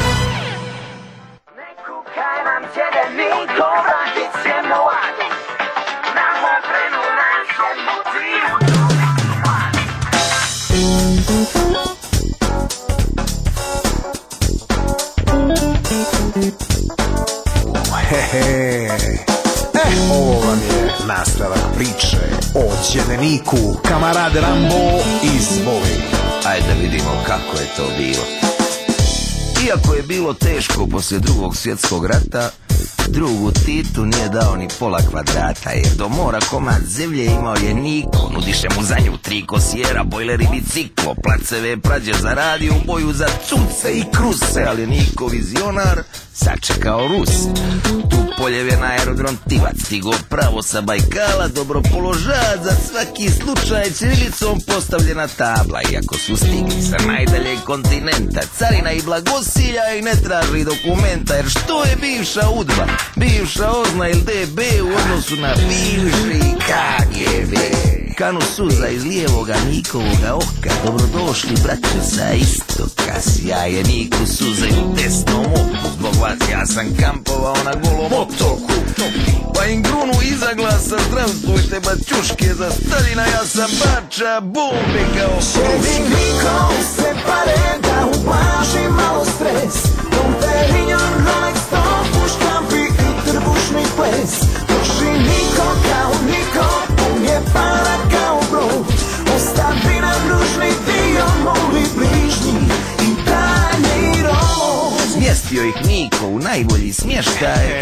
Ovo vam je nastavak priče o Đeneniku, kamarad Rambo, izvoli. Ajde da vidimo kako je to bilo. Iako je bilo teško poslije Drugog svjetskog rata, drugu Titu nije dao ni pola kvadrata, jer do mora komad zemlje imao je Niko. Nudiše mu za nju 3 kosjera, bojler i biciklo, placeve prađe zaradio u boju za cuce i kruse, ali Niko vizionar sačekao Rus. Tu poljev je na aerodrom Tivac, stigo pravo sa Bajkala, dobro položac za svaki slučaj, ćirilicom postavljena tabla. Iako su stigli sa najdaljeg kontinenta, carina i blagosilja i ne traži dokumenta, jer što je bivša UDBA, bivša OZNA ili DB u odnosu na bivši KGB? Kanu suza iz lijevoga Nikovoga oka, dobrodošli braćo sa istoka. Sjaje Niku suze u desnom oku, zbog vas ja sam kampovao na Golom otoku. Pa im grunu iza glasa, zdravstvujte baćuške za Stalina, ja sam bača bombe kao kruške. Niko se pare da ublaži malo stres, Dom Perignon, Rolex, Stopuš, Kampi i trbušni ples. Doši Niko kao Niko, on je para kao brod, ostavi nam ružni dio, moli bližnji i dalje rolo. Smjestio ih Niko u najbolji smještaj,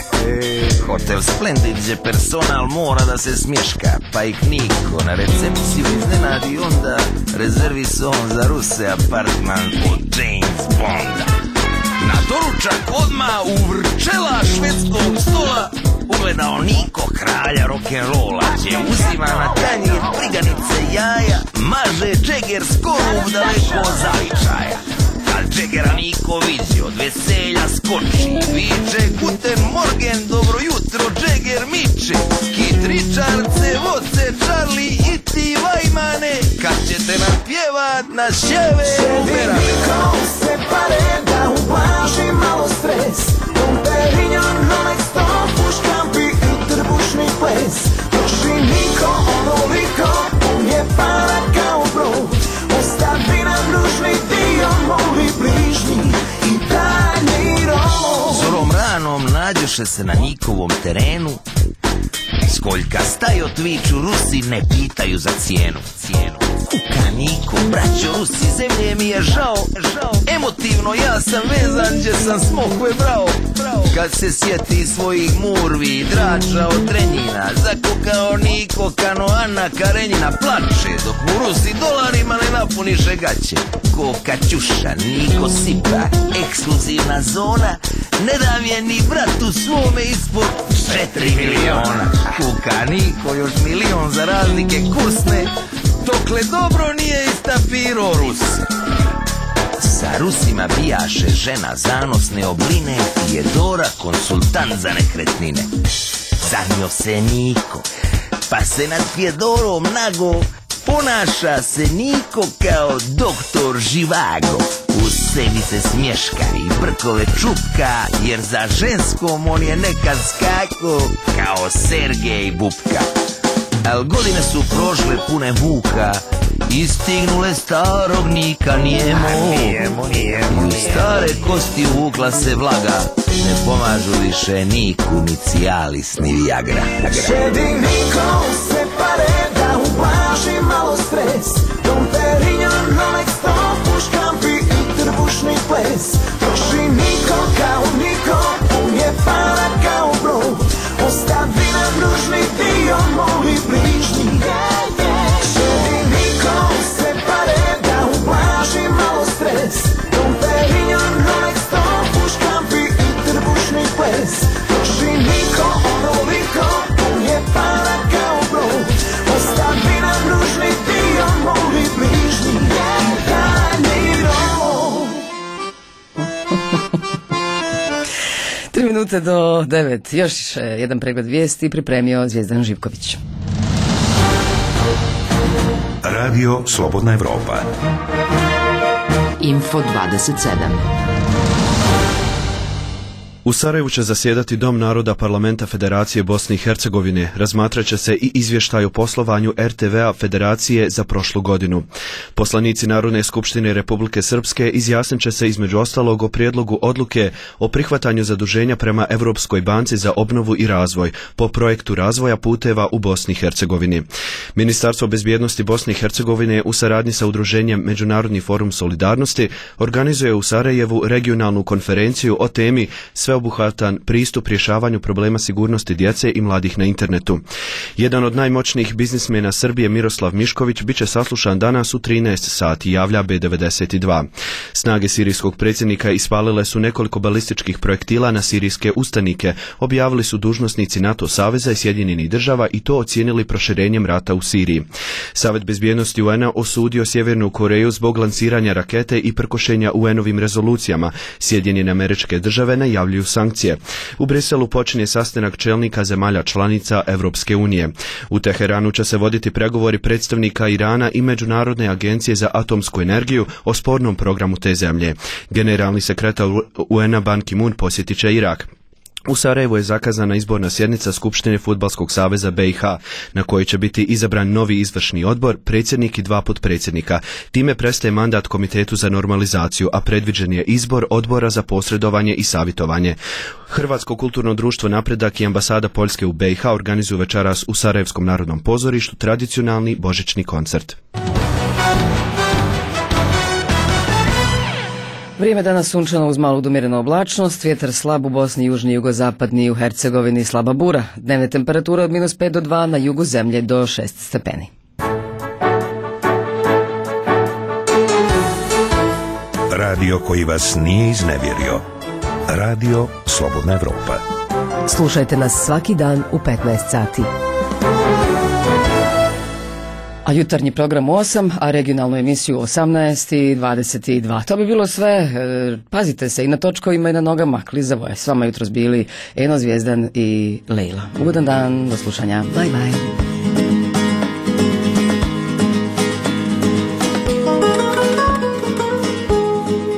Hotel Splendid gdje personal mora da se smješka, pa ih Niko na recepciju iznenadi onda rezervisom za Ruse apartman od James Bonda. Na doručak odmah u vrčela švedskog stola ugledao Niko kralja rock'n'rolla, gdje uzima na tanjir priganice jaja, maže Jagger skoru daleko od zavičaja. Kad Jaggera Niko vidi od veselja skoči, viče Guten Morgen, dobro jutro Jagger miče, Kit Richards, Voce, Charlie i ti Vajmane, kad ćete nam pjevat na ševe operane. Niko se pare da ublaži malo stres, Dom Perignon, Rolex, Stopuš, Kampi i trbušni ples. Doši Niko onoliko, on je para kao brod, ostavi nam ružni dio, moli bližnji i dalje rolo. Zorom ranom nađoše se na Nikovom terenu, skoljka stajo tviču, Rusi ne pitaju za cijenu. Kuka Niko, braćo Rusi, zemlje mi je žao, emotivno ja sam vezan gdje sam smokve brao. Kad se sjeti svojih murvi i drača od Drenjina, zakukao Niko Kanoana Karenjina, plače dok mu Rusi dolarima ne napuniše gaće. Ko Kaćuša, Niko sipa, ekskluzivna zona, ne dam je ni bratu svome ispod 4 miliona. Kuka Niko, još milion za razlike kursne, dokle dobro nije istapirao Rus. Sa Rusima bijaše žena zanosne obline, Fijedora konsultant za nekretnine. Zanio se Niko, pa se nad Fijedorom nago ponaša se Niko kao doktor Živago. U sebi se smješka i brkove čupka, jer za ženskom on je nekad skako kao Sergej Bubka. Al godine su prošle pune muka i stignule starog Nika nijemo. I u stare kosti uvukla se vlaga, ne pomažu više Niku ni Cialis ni Viagra. Šedi Niko se pare da ublaži malo stres, Dom Perignon, Rolex, Topuš, Kampi i trbušni ples. Troši Niko kao Niko, pun je para kao brod, ostavi nam ružni dio, moli bližnji. Šedi Niko se pare da ublaži malo stres, Dom Perignon, Rolex, Topuš, Kampi i trbušni ples. Troši Niko onoliko, pun je para kao brod, ostavi nam ružni dio, moli bližnji. Dajni rol. 3 minute do 9. Još jedan pregled vijesti pripremio Zvijezdan Živković. Radio Slobodna Evropa. Info 27. U Sarajevu će zasjedati Dom naroda Parlamenta Federacije Bosne i Hercegovine. Razmatrat će se i izvještaj o poslovanju RTV-a Federacije za prošlu godinu. Poslanici Narodne skupštine Republike Srpske izjasnit će se između ostalog o prijedlogu odluke o prihvatanju zaduženja prema Europskoj banci za obnovu i razvoj po projektu razvoja puteva u Bosni i Hercegovini. Ministarstvo bezbjednosti Bosne i Hercegovine u saradnji sa udruženjem Međunarodni forum solidarnosti organizuje u Sarajevu regionalnu konferenciju o temi sveobuhvatan pristup rješavanju problema sigurnosti djece i mladih na internetu. Jedan od najmoćnijih biznismena Srbije, Miroslav Mišković, bit će saslušan danas u 13 sati, javlja B92. Snage sirijskog predsjednika ispalile su nekoliko balističkih projektila na sirijske ustanike, objavili su dužnosnici NATO saveza i Sjedinjenih država i to ocijenili proširenjem rata u Siriji. Savet bezbjednosti UN-a osudio Sjevernu Koreju zbog lansiranja rakete i prkošenja UN-ovim rezolucijama. Sjedinjene Američke Države najavljuju sankcije. U Briselu počinje sastanak čelnika zemalja članica Evropske unije. U Teheranu će se voditi pregovori predstavnika Irana i Međunarodne agencije za atomsku energiju o spornom programu te zemlje. Generalni sekretar UN-a Ban Ki-moon posjetit će Irak. U Sarajevu je zakazana izborna sjednica Skupštine Fudbalskog saveza BiH, na kojoj će biti izabran novi izvršni odbor, predsjednik i 2 potpredsjednika. Time prestaje mandat Komitetu za normalizaciju, a predviđen je izbor odbora za posredovanje i savjetovanje. Hrvatsko kulturno društvo Napredak i ambasada Poljske u BiH organizuju večeras u Sarajevskom narodnom pozorištu tradicionalni božićni koncert. Vrijeme danas sunčano uz malu umjerenu oblačnost, vjetar slab u Bosni, južni i jugozapadni, u Hercegovini slaba bura. Dnevne temperature od -5 do 2, na jugu zemlje do 6 stepeni. Radio koji vas nije iznevjerio. Radio Slobodna Evropa. Slušajte nas svaki dan u 15 sati. A jutarnji program u 8, a regionalnu emisiju u 18 i 22. To bi bilo sve. Pazite se i na točkovima i na nogama. Klizavo je. S vama jutros bili Eno, Zvijezdan i Lejla. Ugodan dan, do slušanja. Bye bye.